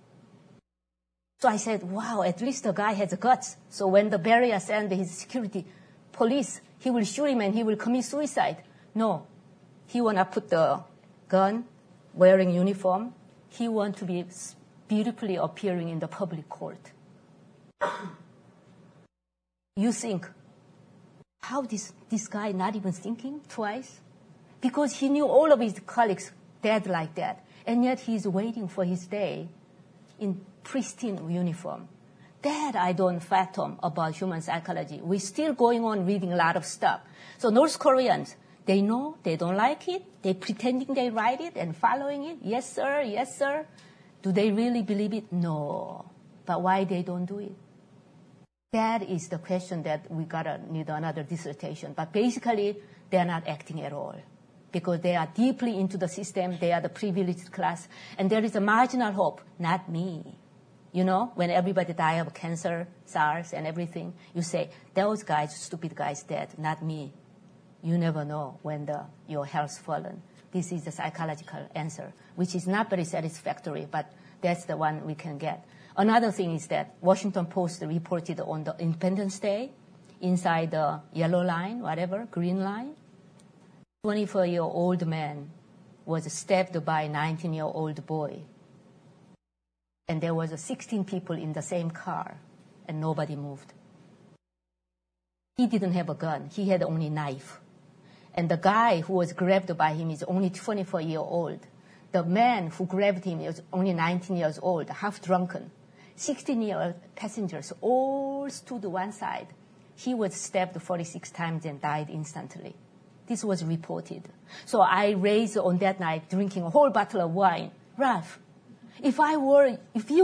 So I said, wow, at least the guy has guts. So when the Beria sent his security police, he will shoot him and he will commit suicide. No, he want to put the gun, wearing uniform. He want to be beautifully appearing in the public court. You think, how this guy not even thinking twice? Because he knew all of his colleagues dead like that, and yet he's waiting for his day in pristine uniform. That I don't fathom about human psychology. We're still going on reading a lot of stuff. So North Koreans, they know, they don't like it, they pretending they write it and following it. Yes, sir, yes, sir. Do they really believe it? No. But why they don't do it? That is the question that we gotta need another dissertation. But basically, they're not acting at all because they are deeply into the system. They are the privileged class. And there is a marginal hope, not me. You know, when everybody die of cancer, SARS, and everything, you say, those guys, stupid guys dead, not me. You never know when your health's fallen. This is the psychological answer, which is not very satisfactory, but that's the one we can get. Another thing is that Washington Post reported on the Independence Day, inside the yellow line, whatever, green line, 24-year-old man was stabbed by a 19-year-old boy. And there was 16 people in the same car, and nobody moved. He didn't have a gun. He had only a knife. And the guy who was grabbed by him is only 24-year-old. The man who grabbed him is only 19 years old, half drunken. 16-year-old passengers all stood one side. He was stabbed 46 times and died instantly. This was reported. So I raised on that night drinking a whole bottle of wine. Ralph, if I were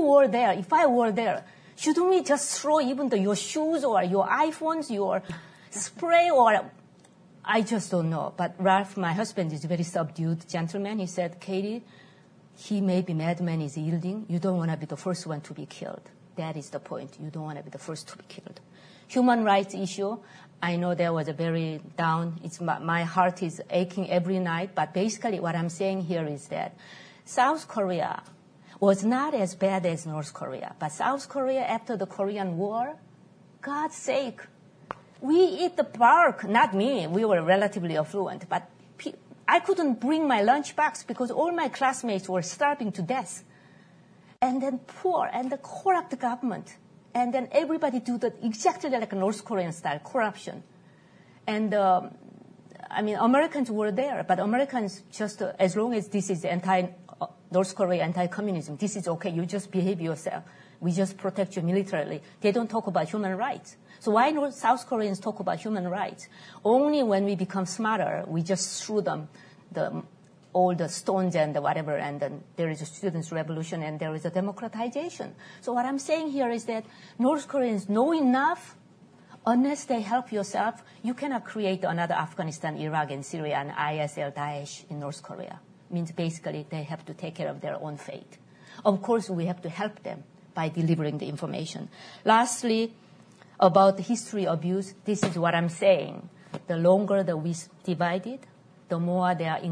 there, shouldn't we just throw even your shoes or your iPhones, your spray, or I just don't know. But Ralph, my husband, is a very subdued gentleman. He said, Katie, he may be madman, is yielding. You don't want to be the first one to be killed. That is the point. You don't want to be the first to be killed. Human rights issue, I know there was a very down. My heart is aching every night. But basically what I'm saying here is that South Korea, was not as bad as North Korea. But South Korea, after the Korean War, God's sake, we eat the bark. Not me. We were relatively affluent. But I couldn't bring my lunchbox because all my classmates were starving to death. And then poor and the corrupt government. And then everybody do that exactly like North Korean style, corruption. And Americans were there, but Americans just, as long as this is North Korea, anti-communism, this is okay, you just behave yourself. We just protect you militarily. They don't talk about human rights. So why South Koreans talk about human rights? Only when we become smarter, we just threw them all the stones and the whatever, and then there is a students' revolution and there is a democratization. So what I'm saying here is that North Koreans know enough. Unless they help yourself, you cannot create another Afghanistan, Iraq, and Syria, and ISIL, Daesh in North Korea. Means basically they have to take care of their own fate. Of course, we have to help them by delivering the information. Lastly, about the history abuse, this is what I'm saying. The longer that we divided, the more there are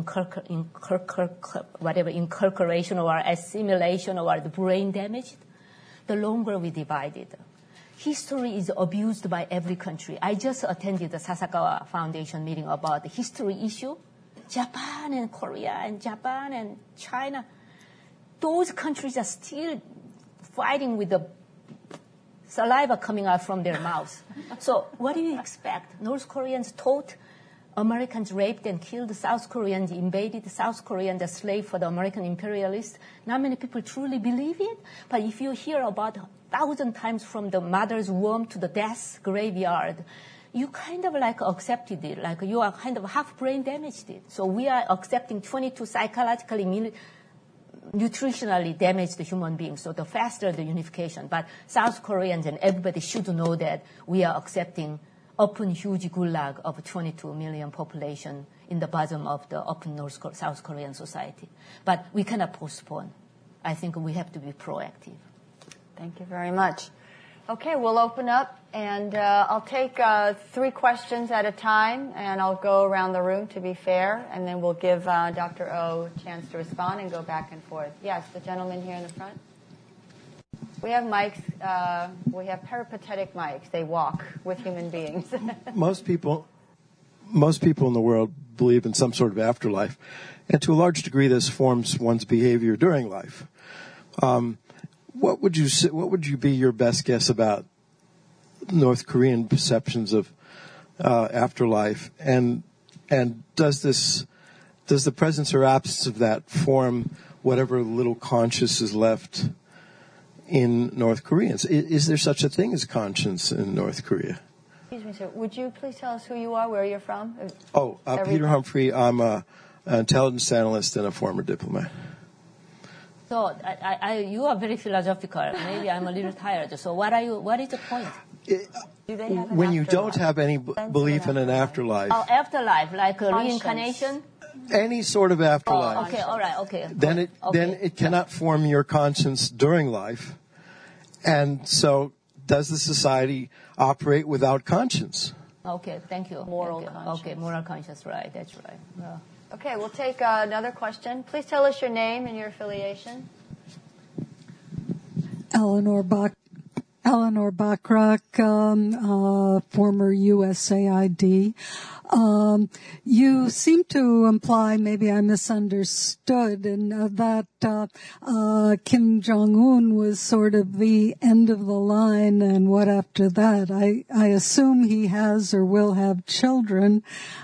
inculcation or assimilation or the brain damage, the longer we divided. History is abused by every country. I just attended the Sasakawa Foundation meeting about the history issue. Japan and Korea and Japan and China, those countries are still fighting with the saliva coming out from their mouths. So what do you expect? North Koreans taught Americans raped and killed, South Koreans invaded, South Koreans a slave for the American imperialists. Not many people truly believe it, but if you hear about 1,000 times from the mother's womb to the death graveyard, you kind of like accepted it, like you are kind of half brain damaged it. So we are accepting 22 psychologically, nutritionally damaged human beings. So the faster the unification. But South Koreans and everybody should know that we are accepting open huge gulag of 22 million population in the bottom of the open South Korean society. But we cannot postpone. I think we have to be proactive. Thank you very much. Okay, we'll open up, and I'll take 3 questions at a time, and I'll go around the room to be fair, and then we'll give Dr. Oh a chance to respond and go back and forth. Yes, the gentleman here in the front. We have mics. We have peripatetic mics. They walk with human beings. Most people in the world believe in some sort of afterlife, and to a large degree, this forms one's behavior during life. What would you be your best guess about North Korean perceptions of afterlife, and does the presence or absence of that form whatever little conscience is left in North Koreans? Is there such a thing as conscience in North Korea? Excuse me, sir. Would you please tell us who you are, where you're from? Peter Humphrey. I'm an intelligence analyst and a former diplomat. So you are very philosophical. Maybe I'm a little tired. So what is the point? When you don't have any belief in an afterlife. Oh, afterlife, like a reincarnation? Any sort of afterlife. Oh, okay, all right, okay. Then it cannot form your conscience during life. And so does the society operate without conscience? Okay, thank you. Moral conscience. Okay, moral conscience, right, that's right. Yeah. Okay, we'll take another question. Please tell us your name and your affiliation. Eleanor Bachrach, former USAID. You seem to imply, maybe I misunderstood, that Kim Jong-un was sort of the end of the line, and what after that? I assume he has or will have children.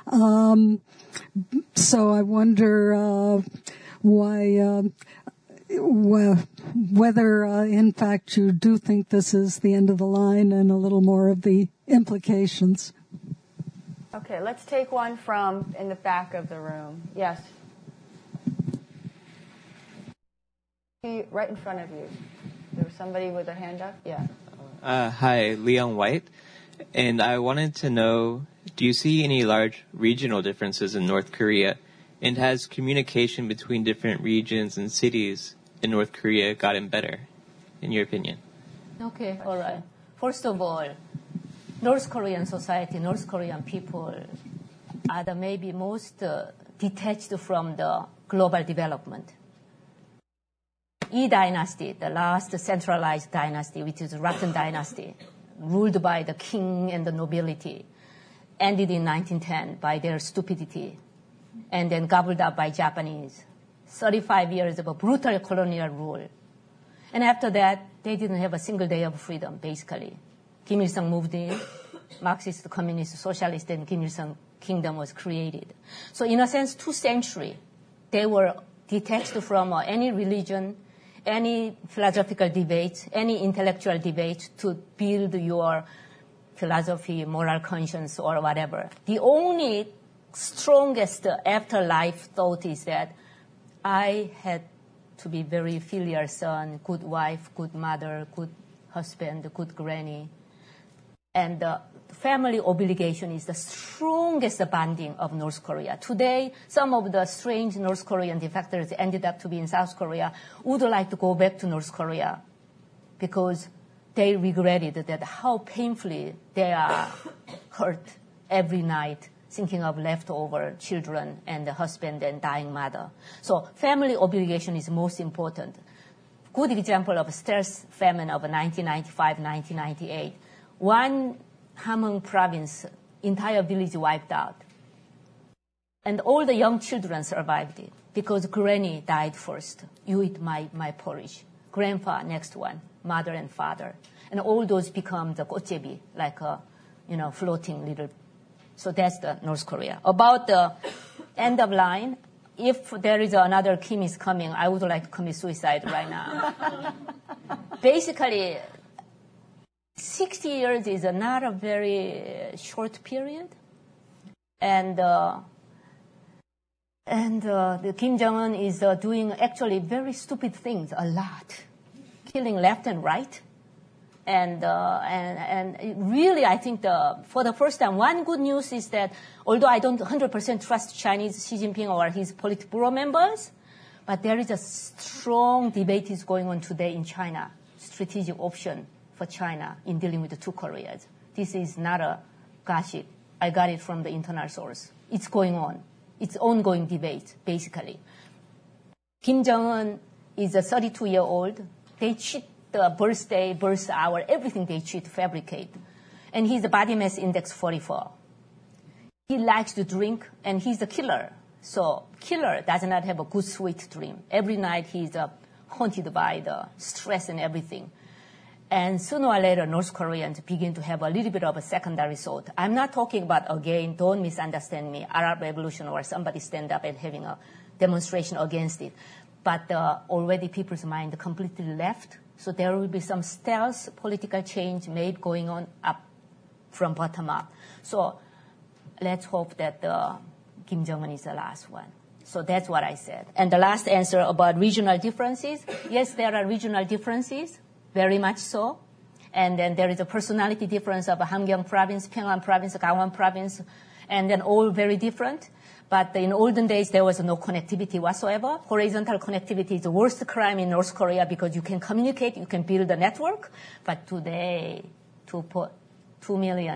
So I wonder whether, in fact, you do think this is the end of the line and a little more of the implications. Okay, let's take one from in the back of the room. Yes. Right in front of you. There was somebody with a hand up? Yeah. Hi, Leon White. And I wanted to know, do you see any large regional differences in North Korea? And has communication between different regions and cities in North Korea gotten better, in your opinion? Okay, all right. First of all, North Korean society, North Korean people are the maybe most detached from the global development. Yi Dynasty, the last centralized dynasty, which is Raton Dynasty, ruled by the king and the nobility, ended in 1910 by their stupidity, and then gobbled up by Japanese. 35 years of a brutal colonial rule. And after that, they didn't have a single day of freedom, basically. Kim Il-sung moved in, Marxist, Communist, Socialist, and Kim Il-sung kingdom was created. So in a sense, 2 centuries, they were detached from any religion, any philosophical debate, any intellectual debate to build your philosophy, moral conscience, or whatever. The only strongest afterlife thought is that I had to be very filial son, good wife, good mother, good husband, good granny. And the family obligation is the strongest bonding of North Korea. Today, some of the strange North Korean defectors ended up to be in South Korea would like to go back to North Korea because they regretted that how painfully they are hurt every night thinking of leftover children and the husband and dying mother. So family obligation is most important. Good example of stealth famine of 1995, 1998. One Hamhung province, entire village wiped out. And all the young children survived it because granny died first. You eat my porridge. Grandpa, next one, mother and father. And all those become the gochebi, like a, floating little. So that's the North Korea. About the end of line, if there is another Kim is coming, I would like to commit suicide right now. Basically, 60 years is not a very short period. And the Kim Jong-un is doing actually very stupid things a lot, killing left and right. And really, I think for the first time, one good news is that although I don't 100% trust Chinese Xi Jinping or his Politburo members, but there is a strong debate is going on today in China, strategic option for China in dealing with the 2 Koreas. This is not a gossip. I got it from the internal source. It's going on. It's ongoing debate, basically. Kim Jong-un is a 32-year-old. They cheat the birthday, birth hour, everything they cheat, fabricate. And his body mass index 44. He likes to drink, and he's a killer. So killer does not have a good, sweet dream. Every night he's haunted by the stress and everything. And sooner or later, North Koreans begin to have a little bit of a secondary thought. I'm not talking about, again, don't misunderstand me, Arab Revolution or somebody stand up and having a demonstration against it. But already people's mind completely left. So there will be some stealth political change made going on up from bottom up. So let's hope that Kim Jong-un is the last one. So that's what I said. And the last answer about regional differences. Yes, there are regional differences, very much so. And then there is a personality difference of Hamgyong province, Pyongan province, Gangwon province, and then all very different. But in olden days, there was no connectivity whatsoever. Horizontal connectivity is the worst crime in North Korea because you can communicate, you can build a network. But today, 2.6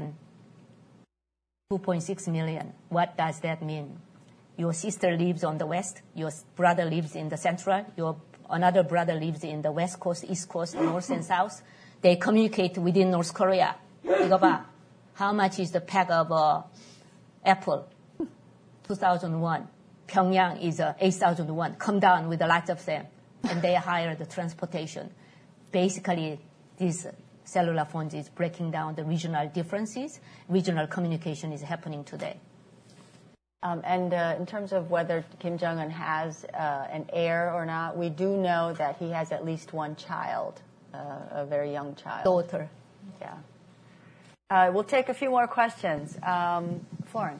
million. What does that mean? Your sister lives on the west, your brother lives in the central, your another brother lives in the west coast, east coast, north and south. They communicate within North Korea. 이거 봐. How much is the pack of apple? 2001. Pyongyang is 8,001. Come down with a lot of them. And they hire the transportation. Basically, this cellular phones is breaking down the regional differences. Regional communication is happening today. And in terms of whether Kim Jong-un has an heir or not, we do know that he has at least one child, a very young child. Daughter. Yeah. We'll take a few more questions. Florence.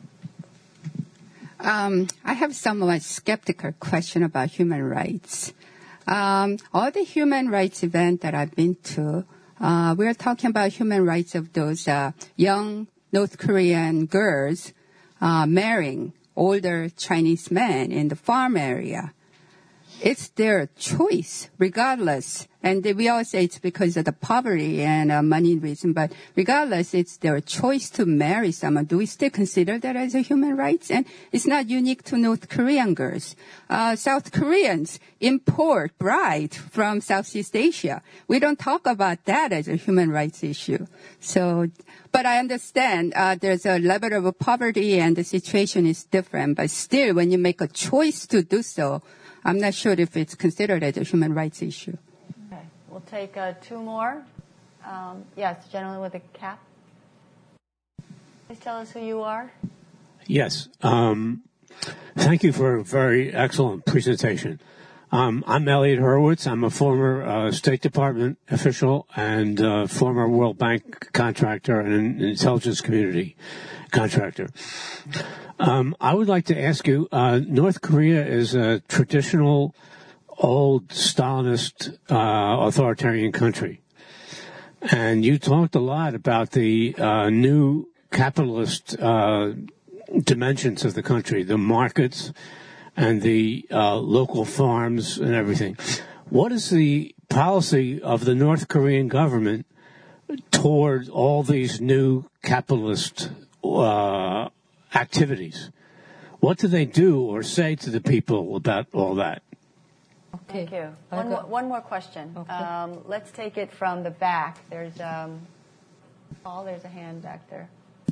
I have somewhat skeptical question about human rights. All the human rights events that I've been to, we're talking about human rights of those young North Korean girls marrying older Chinese men in the farm area. it's their choice, regardless. And we all say it's because of the poverty and money reason, but regardless, it's their choice to marry someone. Do we still consider that as a human rights? And it's not unique to North Korean girls. South Koreans import brides from Southeast Asia. We don't talk about that as a human rights issue. So, but I understand there's a level of poverty and the situation is different. But still, when you make a choice to do so, I'm not sure if it's considered as a human rights issue. Okay, we'll take two more. Yes, gentleman with a cap. Please tell us who you are. Yes. Thank you for a very excellent presentation. I'm Elliot Hurwitz. I'm a former State Department official and former World Bank contractor and an intelligence community contractor. I would like to ask you, North Korea is a traditional, old Stalinist authoritarian country. And you talked a lot about the new capitalist dimensions of the country, the markets and the local farms and everything. What is the policy of the North Korean government toward all these new capitalist activities? What do they do or say to the people about all that? Okay. Thank you. One more question. Okay. Let's take it from the back. There's Paul. There's a hand back there.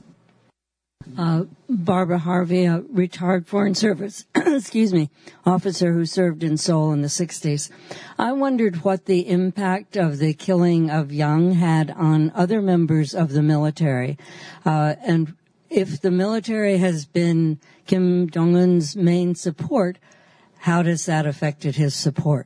Barbara Harvey, a retired Foreign Service, officer who served in Seoul in the 60s. I wondered what the impact of the killing of Yang had on other members of the military, and if the military has been Kim Jong-un's main support, how does that affected his support?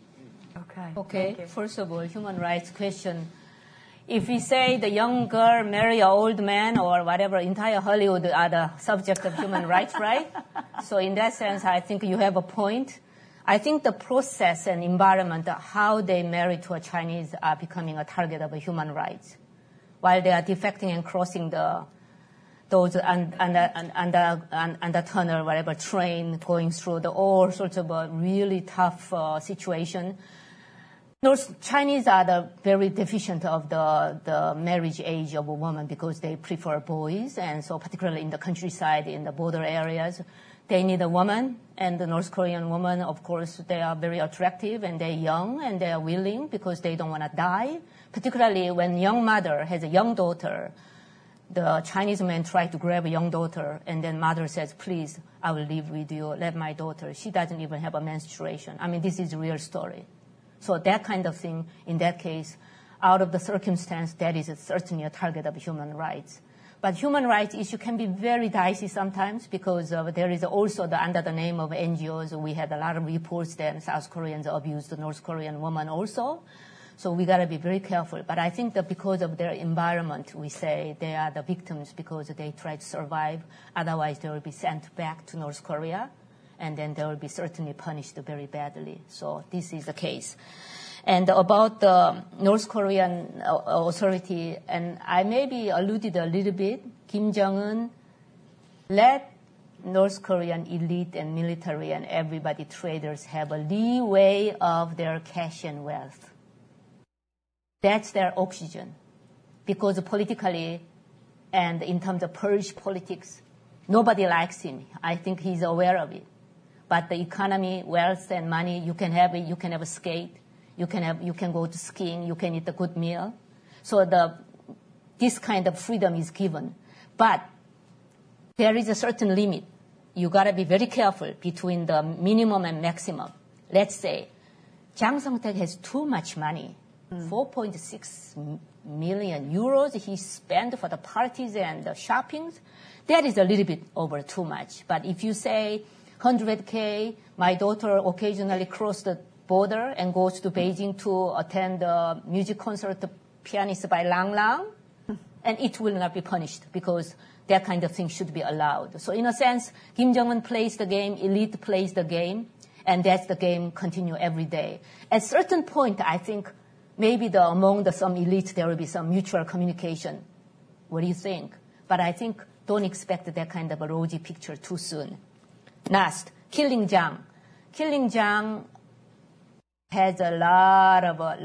Okay. First of all, human rights question. If we say the young girl marry an old man or whatever, entire Hollywood are the subject of human rights, right? So in that sense, I think you have a point. I think the process and environment, how they marry to a Chinese are becoming a target of human rights. While they are defecting and crossing those under tunnel, whatever, train, going through all sorts of really tough situation. North Chinese are very deficient of the marriage age of a woman because they prefer boys, and so particularly in the countryside, in the border areas, they need a woman. And the North Korean women, of course, they are very attractive and they're young and they are willing because they don't want to die. Particularly when young mother has a young daughter, the Chinese men try to grab a young daughter, and then mother says, "Please, I will live with you. Let my daughter. She doesn't even have a menstruation." I mean, this is a real story. So that kind of thing, in that case, out of the circumstance, that is certainly a target of human rights. But human rights issue can be very dicey sometimes because there is also under the name of NGOs, we had a lot of reports that South Koreans abused the North Korean woman also. So we got to be very careful. But I think that because of their environment, we say they are the victims because they try to survive. Otherwise, they will be sent back to North Korea. And then they will be certainly punished very badly. So this is the case. And about the North Korean authority, and I maybe alluded a little bit, Kim Jong-un let North Korean elite and military and everybody, traders, have a leeway of their cash and wealth. That's their oxygen. Because politically and in terms of purge politics, nobody likes him. I think he's aware of it. But the economy, wealth, and money, you can have it. You can have a skate. You can go to skiing. You can eat a good meal. So this kind of freedom is given. But there is a certain limit. You got to be very careful between the minimum and maximum. Let's say Jang Song-taek has too much money, 4.6 million euros he spent for the parties and the shoppings. That is a little bit over too much. But if you say 100K, my daughter occasionally crosses the border and goes to Beijing to attend the music concert, Pianist by Lang Lang, and it will not be punished because that kind of thing should be allowed. So in a sense, Kim Jong-un plays the game, elite plays the game, and that's the game continue every day. At a certain point, I think maybe among some elites there will be some mutual communication. What do you think? But I think don't expect that kind of a rosy picture too soon. Last, killing Jang. Killing Jang, has a lot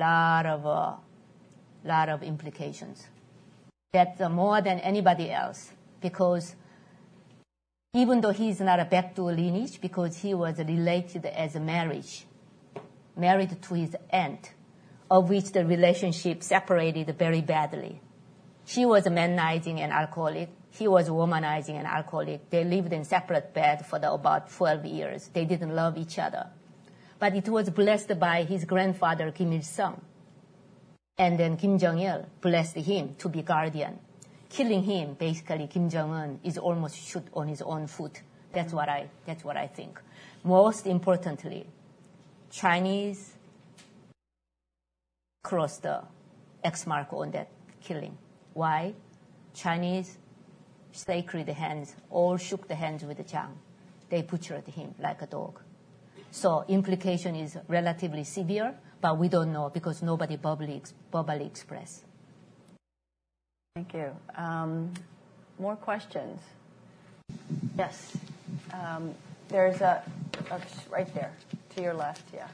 of implications. That's more than anybody else, because even though he's not a backdoor lineage, because he was related as a married to his aunt, of which the relationship separated very badly. She was a manizing and alcoholic. He was womanizing and alcoholic. They lived in separate bed for about 12 years. They didn't love each other. But it was blessed by his grandfather, Kim Il-sung. And then Kim Jong-il blessed him to be guardian. Killing him, basically, Kim Jong-un is almost shoot on his own foot. That's what I think. Most importantly, Chinese crossed the X mark on that killing. Why? Chinese sacred hands all shook the hands with Jiang. They butchered him like a dog. So implication is relatively severe, but we don't know because nobody verbally expressed. Thank you. More questions? Yes. There's a right there to your left, yeah.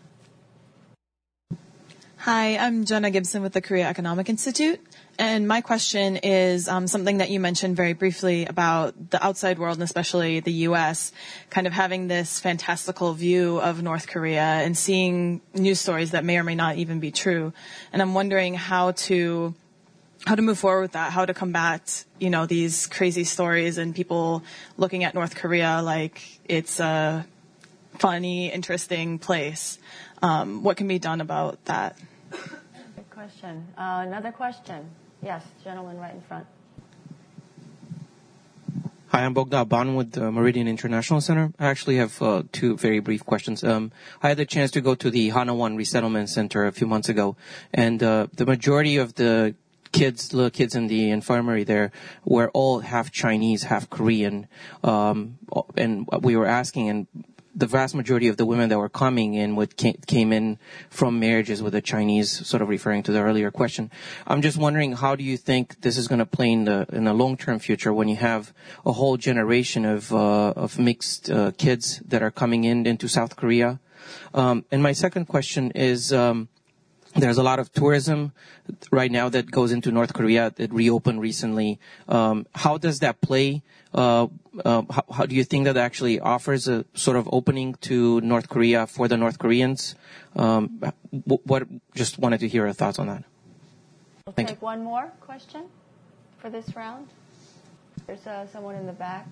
Hi, I'm Jenna Gibson with the Korea Economic Institute. And my question is something that you mentioned very briefly about the outside world, and especially the U.S., kind of having this fantastical view of North Korea and seeing news stories that may or may not even be true. And I'm wondering how to move forward with that, how to combat, these crazy stories and people looking at North Korea like it's a funny, interesting place. What can be done about that? Good question. Another question. Yes, gentleman right in front. Hi, I'm Bogdan Ban with the Meridian International Center. I actually have two very brief questions. I had the chance to go to the Hanawan Resettlement Center a few months ago, and the majority of the little kids in the infirmary there were all half Chinese, half Korean. And we were asking, and the vast majority of the women that were coming in came in from marriages with a Chinese, sort of referring to the earlier question. I'm just wondering, how do you think this is going to play in the long-term future when you have a whole generation of mixed kids that are coming into South Korea? And my second question is, there's a lot of tourism right now that goes into North Korea that reopened recently. How does that play? How do you think that actually offers a sort of opening to North Korea for the North Koreans? Just wanted to hear your thoughts on that. We'll take one more question for this round. There's someone in the back.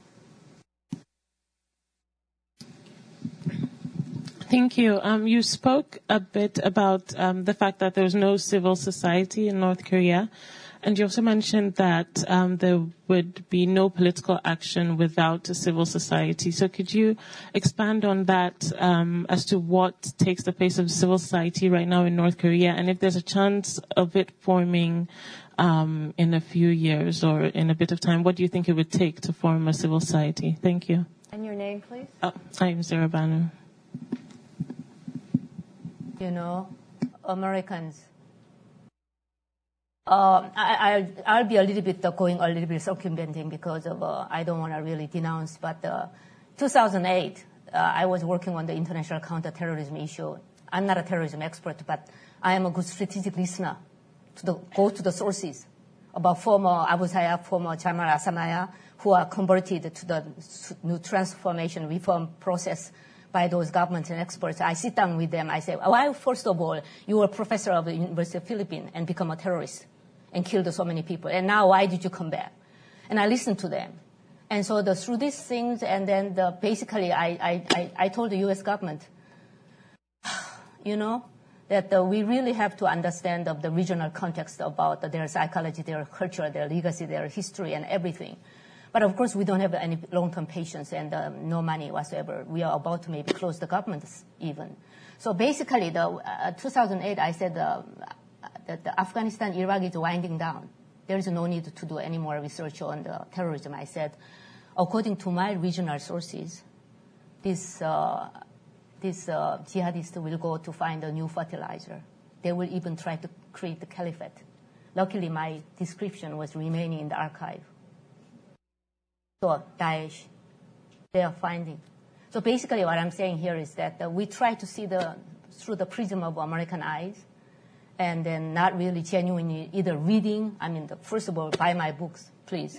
Thank you. You spoke a bit about the fact that there's no civil society in North Korea. And you also mentioned that there would be no political action without a civil society. So could you expand on that as to what takes the place of civil society right now in North Korea, and if there's a chance of it forming in a few years or in a bit of time, what do you think it would take to form a civil society? Thank you. And your name, please? I'm Sarah Banu. Americans. I'll be a little bit going a little bit circumventing because of I don't want to really denounce. But 2008, I was working on the international counterterrorism issue. I'm not a terrorism expert, but I am a good strategic listener. Go to the sources about former Abu Sayyaf, former Jamal Asamaya, who are converted to the new transformation reform process by those governments and experts. I sit down with them. I say, why, first of all, you were a professor of the University of the Philippines and become a terrorist and killed so many people. And now why did you come back? And I listened to them. And so through these things, and then basically I told the U.S. government, that we really have to understand of the regional context about their psychology, their culture, their legacy, their history, and everything. But of course, we don't have any long-term patience and no money whatsoever. We are about to maybe close the governments even. So basically, 2008, I said that Afghanistan, Iraq is winding down. There is no need to do any more research on the terrorism. I said, according to my regional sources, these jihadists will go to find a new fertilizer. They will even try to create the caliphate. Luckily, my description was remaining in the archive. So Daesh, they are finding. So basically what I'm saying here is that we try to see the through the prism of American eyes, and then not really genuinely either reading. First of all, buy my books, please.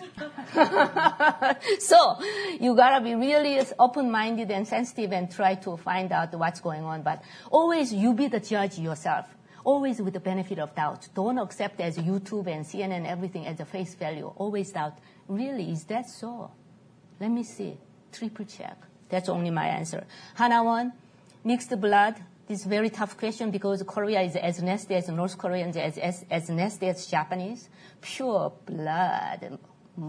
So you gotta be really open-minded and sensitive and try to find out what's going on. But always you be the judge yourself. Always with the benefit of doubt. Don't accept as YouTube and CNN everything as a face value. Always doubt. Really, is that so? Let me see. Triple check. That's only my answer. Hanawan, mixed blood. This is a very tough question because Korea is as nasty as North Korea and as nasty as Japanese. Pure blood,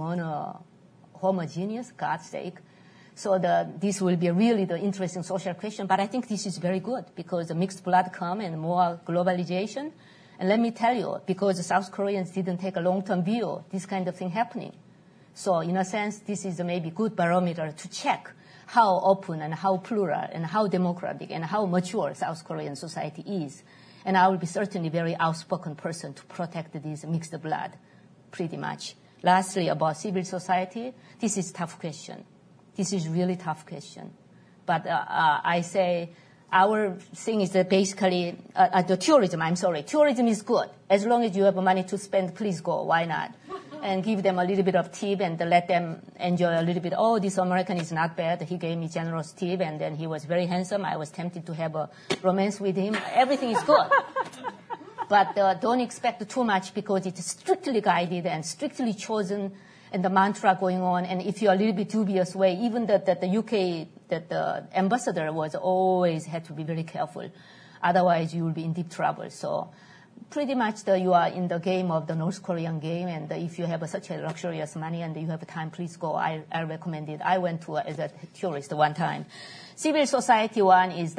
homogeneous, God's sake. So this will be really the interesting social question. But I think this is very good because the mixed blood come and more globalization. And let me tell you, because the South Koreans didn't take a long-term view, this kind of thing happening. So in a sense, this is a maybe good barometer to check how open and how plural and how democratic and how mature South Korean society is. And I will be certainly a very outspoken person to protect this mixed blood, pretty much. Lastly, about civil society, this is a tough question. This is really tough question. But I say our thing is that basically the tourism, tourism is good. As long as you have money to spend, please go. Why not? And give them a little bit of tip and let them enjoy a little bit. Oh, this American is not bad. He gave me generous tip and then he was very handsome. I was tempted to have a romance with him. Everything is good. But don't expect too much because it's strictly guided and strictly chosen and the mantra going on. And if you're a little bit dubious way, even that the UK, that the ambassador was always had to be very careful. Otherwise, you will be in deep trouble. So pretty much you are in the game of the North Korean game. And if you have such a luxurious money and you have time, please go. I recommend it. I went to as a tourist one time. Civil society one is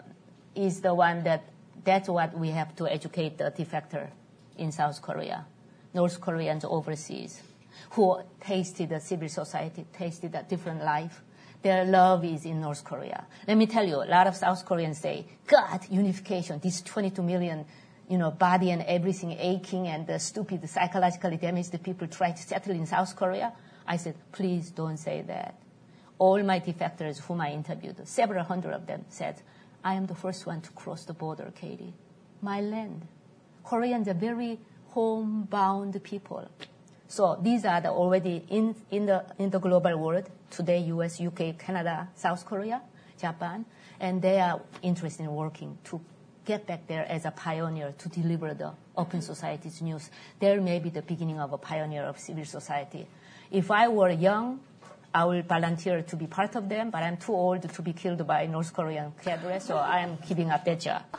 the one that's what we have to educate the defector in South Korea, North Koreans overseas, who tasted the civil society, tasted a different life. Their love is in North Korea. Let me tell you, a lot of South Koreans say, God, unification, these 22 million, body and everything aching and the stupid, psychologically damaged people try to settle in South Korea. I said, please don't say that. All my defectors whom I interviewed, several hundred of them said, I am the first one to cross the border, Katie. My land. Koreans are very homebound people. So these are already in the global world today: U.S., UK, Canada, South Korea, Japan, and they are interested in working to get back there as a pioneer to deliver the open society's news. There may be the beginning of a pioneer of civil society. If I were young, I will volunteer to be part of them, but I'm too old to be killed by North Korean cadre, so I am giving up that job.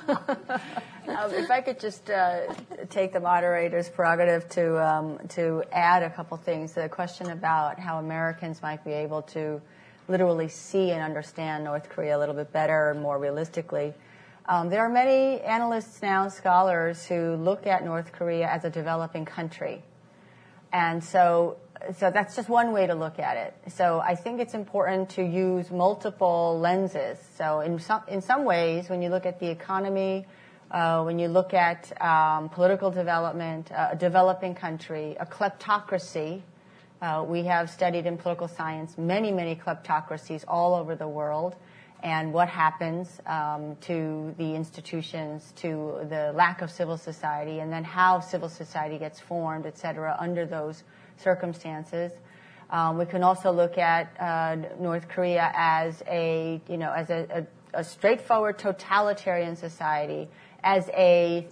If I could just take the moderator's prerogative to add a couple things. The question about how Americans might be able to literally see and understand North Korea a little bit better and more realistically. There are many analysts now, scholars, who look at North Korea as a developing country. And so that's just one way to look at it. So I think it's important to use multiple lenses. So in some ways, when you look at the economy, when you look at political development, a developing country, a kleptocracy, we have studied in political science many, many kleptocracies all over the world, and what happens to the institutions, to the lack of civil society, and then how civil society gets formed, et cetera, under those circumstances. We can also look at North Korea as a straightforward totalitarian society, as a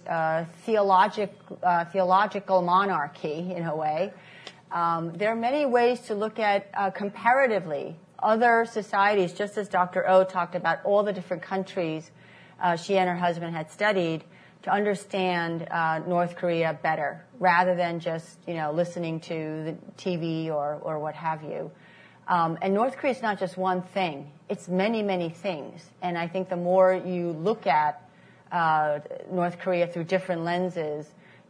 theological monarchy in a way. There are many ways to look at comparatively other societies, just as Dr. O talked about all the different countries she and her husband had studied, to understand North Korea better, rather than just listening to the TV or what have you. And North Korea is not just one thing; it's many, many things. And I think the more you look at North Korea through different lenses,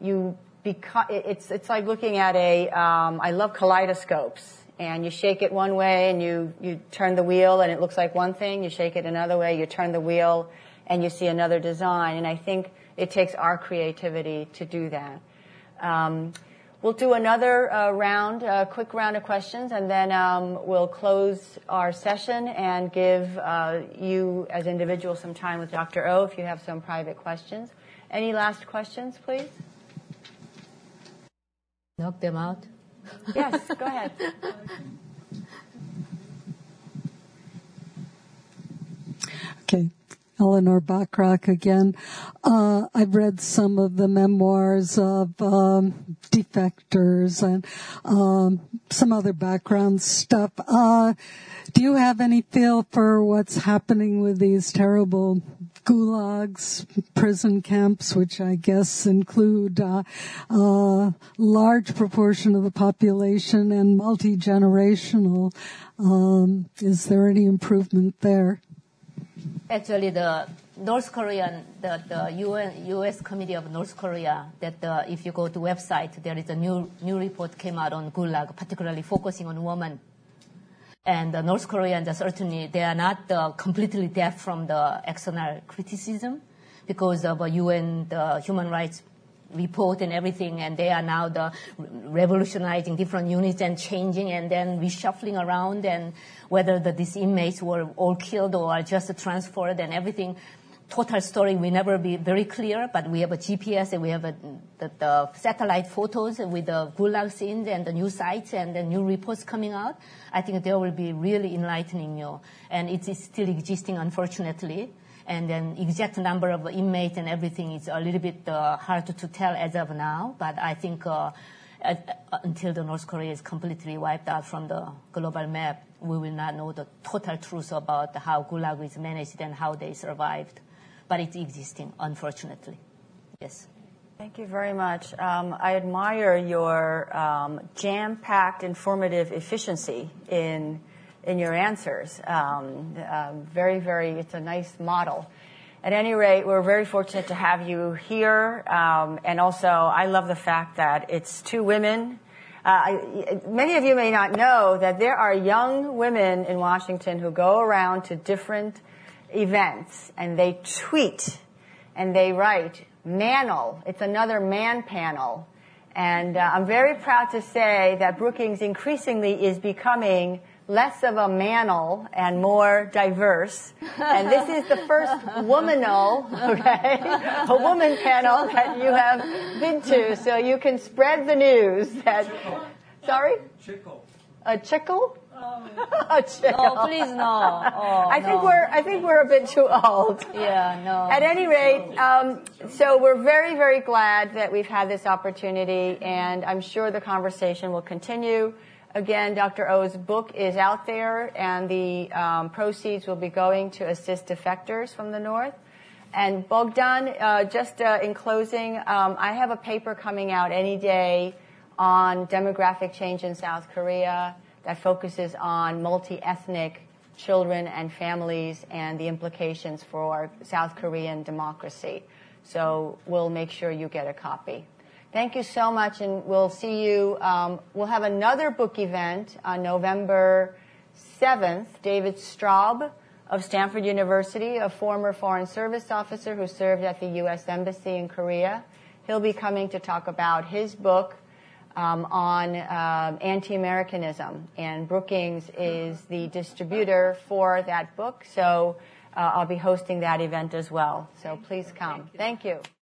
it's like looking at I love kaleidoscopes. And you shake it one way and you turn the wheel and it looks like one thing. You shake it another way, you turn the wheel and you see another design. And I think it takes our creativity to do that. We'll do another quick round of questions, and then we'll close our session and give you as individuals some time with Dr. O if you have some private questions. Any last questions, please? Knock them out. Yes, go ahead. Okay. Eleanor Bachrach again. I've read some of the memoirs of defectors and some other background stuff. Do you have any feel for what's happening with these terrible gulags, prison camps, which I guess include a large proportion of the population and multi-generational? Is there any improvement there? Actually, the North Korean, the U.S. Committee of North Korea, that if you go to website, there is a new report came out on Gulag, particularly focusing on women. And the North Koreans, certainly, they are not completely deaf from the external criticism because of UN, the human rights report and everything, and they are now revolutionizing different units and changing and then reshuffling around, and whether these inmates were all killed or are just transferred and everything. Total story will never be very clear, but we have a GPS and we have the satellite photos with the Gulag scenes and the new sites and the new reports coming out. I think they will be really enlightening you, and it is still existing, unfortunately. And then exact number of inmates and everything is a little bit hard to tell as of now. But I think until the North Korea is completely wiped out from the global map, we will not know the total truth about how Gulag is managed and how they survived. But it's existing, unfortunately. Yes. Thank you very much. I admire your jam-packed, informative efficiency in your answers. Very, very, it's a nice model. At any rate, we're very fortunate to have you here. And also, I love the fact that it's two women. Many of you may not know that there are young women in Washington who go around to different events and they tweet and they write, "Manel." It's another man panel. And I'm very proud to say that Brookings increasingly is becoming less of a manel and more diverse. And this is the first womanal, okay, a woman panel that you have been to, so you can spread the news that, sorry? Chickle. A chickle? A chickle. No, please no. Oh, I think we're a bit too old. Yeah, no. At any rate, so we're very, very glad that we've had this opportunity, and I'm sure the conversation will continue. Again, Dr. O's book is out there, and the proceeds will be going to assist defectors from the North. And Bogdan, just in closing, I have a paper coming out any day on demographic change in South Korea that focuses on multi-ethnic children and families and the implications for South Korean democracy. So we'll make sure you get a copy. Thank you so much, and we'll see you. We'll have another book event on November 7th. David Straub of Stanford University, a former Foreign Service officer who served at the U.S. Embassy in Korea. He'll be coming to talk about his book on anti-Americanism, and Brookings is the distributor for that book, so I'll be hosting that event as well. So please come. Thank you.